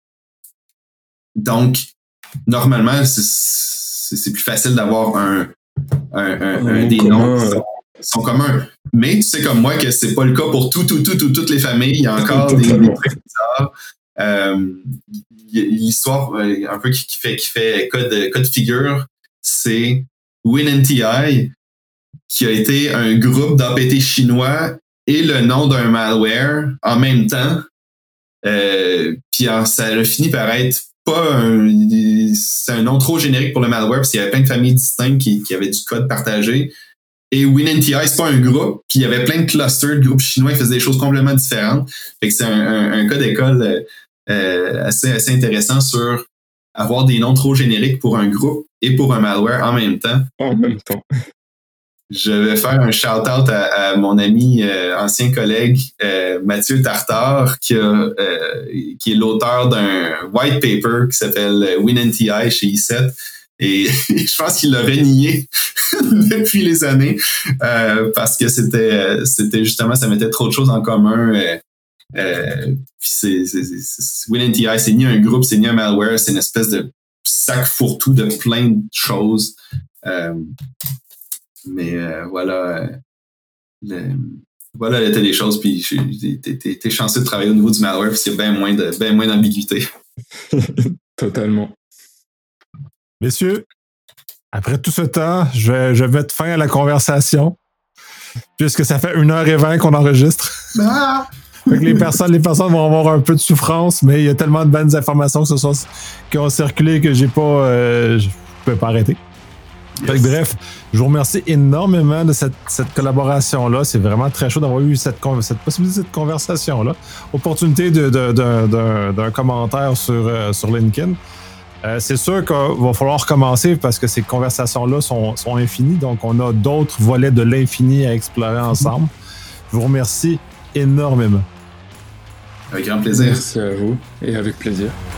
donc, normalement, c'est, c'est, c'est plus facile d'avoir un, un, un, un des noms qui sont, sont communs. Mais tu sais comme moi que c'est pas le cas pour tout, tout, tout, tout, toutes les familles. Il y a encore des, des trucs bizarres. Euh, l'histoire un peu qui, qui fait, qui fait code, code figure, c'est WinNTI qui a été un groupe d'A P T chinois et le nom d'un malware en même temps. Euh, puis ça a fini par être pas un, c'est un nom trop générique pour le malware parce qu'il y avait plein de familles distinctes qui, qui avaient du code partagé. Et WinNTI, c'est pas un groupe, puis il y avait plein de clusters de groupes chinois qui faisaient des choses complètement différentes. Fait que c'est un, un, un cas d'école euh, assez, assez intéressant sur avoir des noms trop génériques pour un groupe et pour un malware en même temps. En même temps. Je vais faire un shout-out à, à mon ami, euh, ancien collègue euh, Mathieu Tartare, qui, a, euh, qui est l'auteur d'un white paper qui s'appelle WinNTI chez I sept. Et je pense qu'il l'aurait nié depuis les années euh, parce que c'était, c'était justement, ça mettait trop de choses en commun. Euh, euh, puis c'est, c'est, c'est, WinNTI, c'est ni un groupe, c'est ni un malware, c'est une espèce de sac fourre-tout de plein de choses. Euh, mais euh, voilà, euh, le, voilà l'état des choses. Puis t'es, t'es, t'es chanceux de travailler au niveau du malware parce qu'il y a bien moins, de, bien moins d'ambiguïté. Totalement. Messieurs, après tout ce temps, je vais, je vais mettre fin à la conversation, puisque ça fait une heure vingt qu'on enregistre. Ah! Fait que les personnes, les personnes vont avoir un peu de souffrance, mais il y a tellement de bonnes informations que ce soit, qui ont circulé que j'ai pas, euh, je peux pas arrêter. Yes. Fait que, bref, je vous remercie énormément de cette, cette collaboration-là. C'est vraiment très chaud d'avoir eu cette, cette possibilité de conversation-là. Opportunité de, de, de, de, d'un commentaire sur, euh, sur LinkedIn. Euh, c'est sûr qu'il va falloir recommencer parce que ces conversations-là sont, sont infinies, donc on a d'autres volets de l'infini à explorer ensemble. Je vous remercie énormément. Avec grand plaisir. Merci à vous et avec plaisir.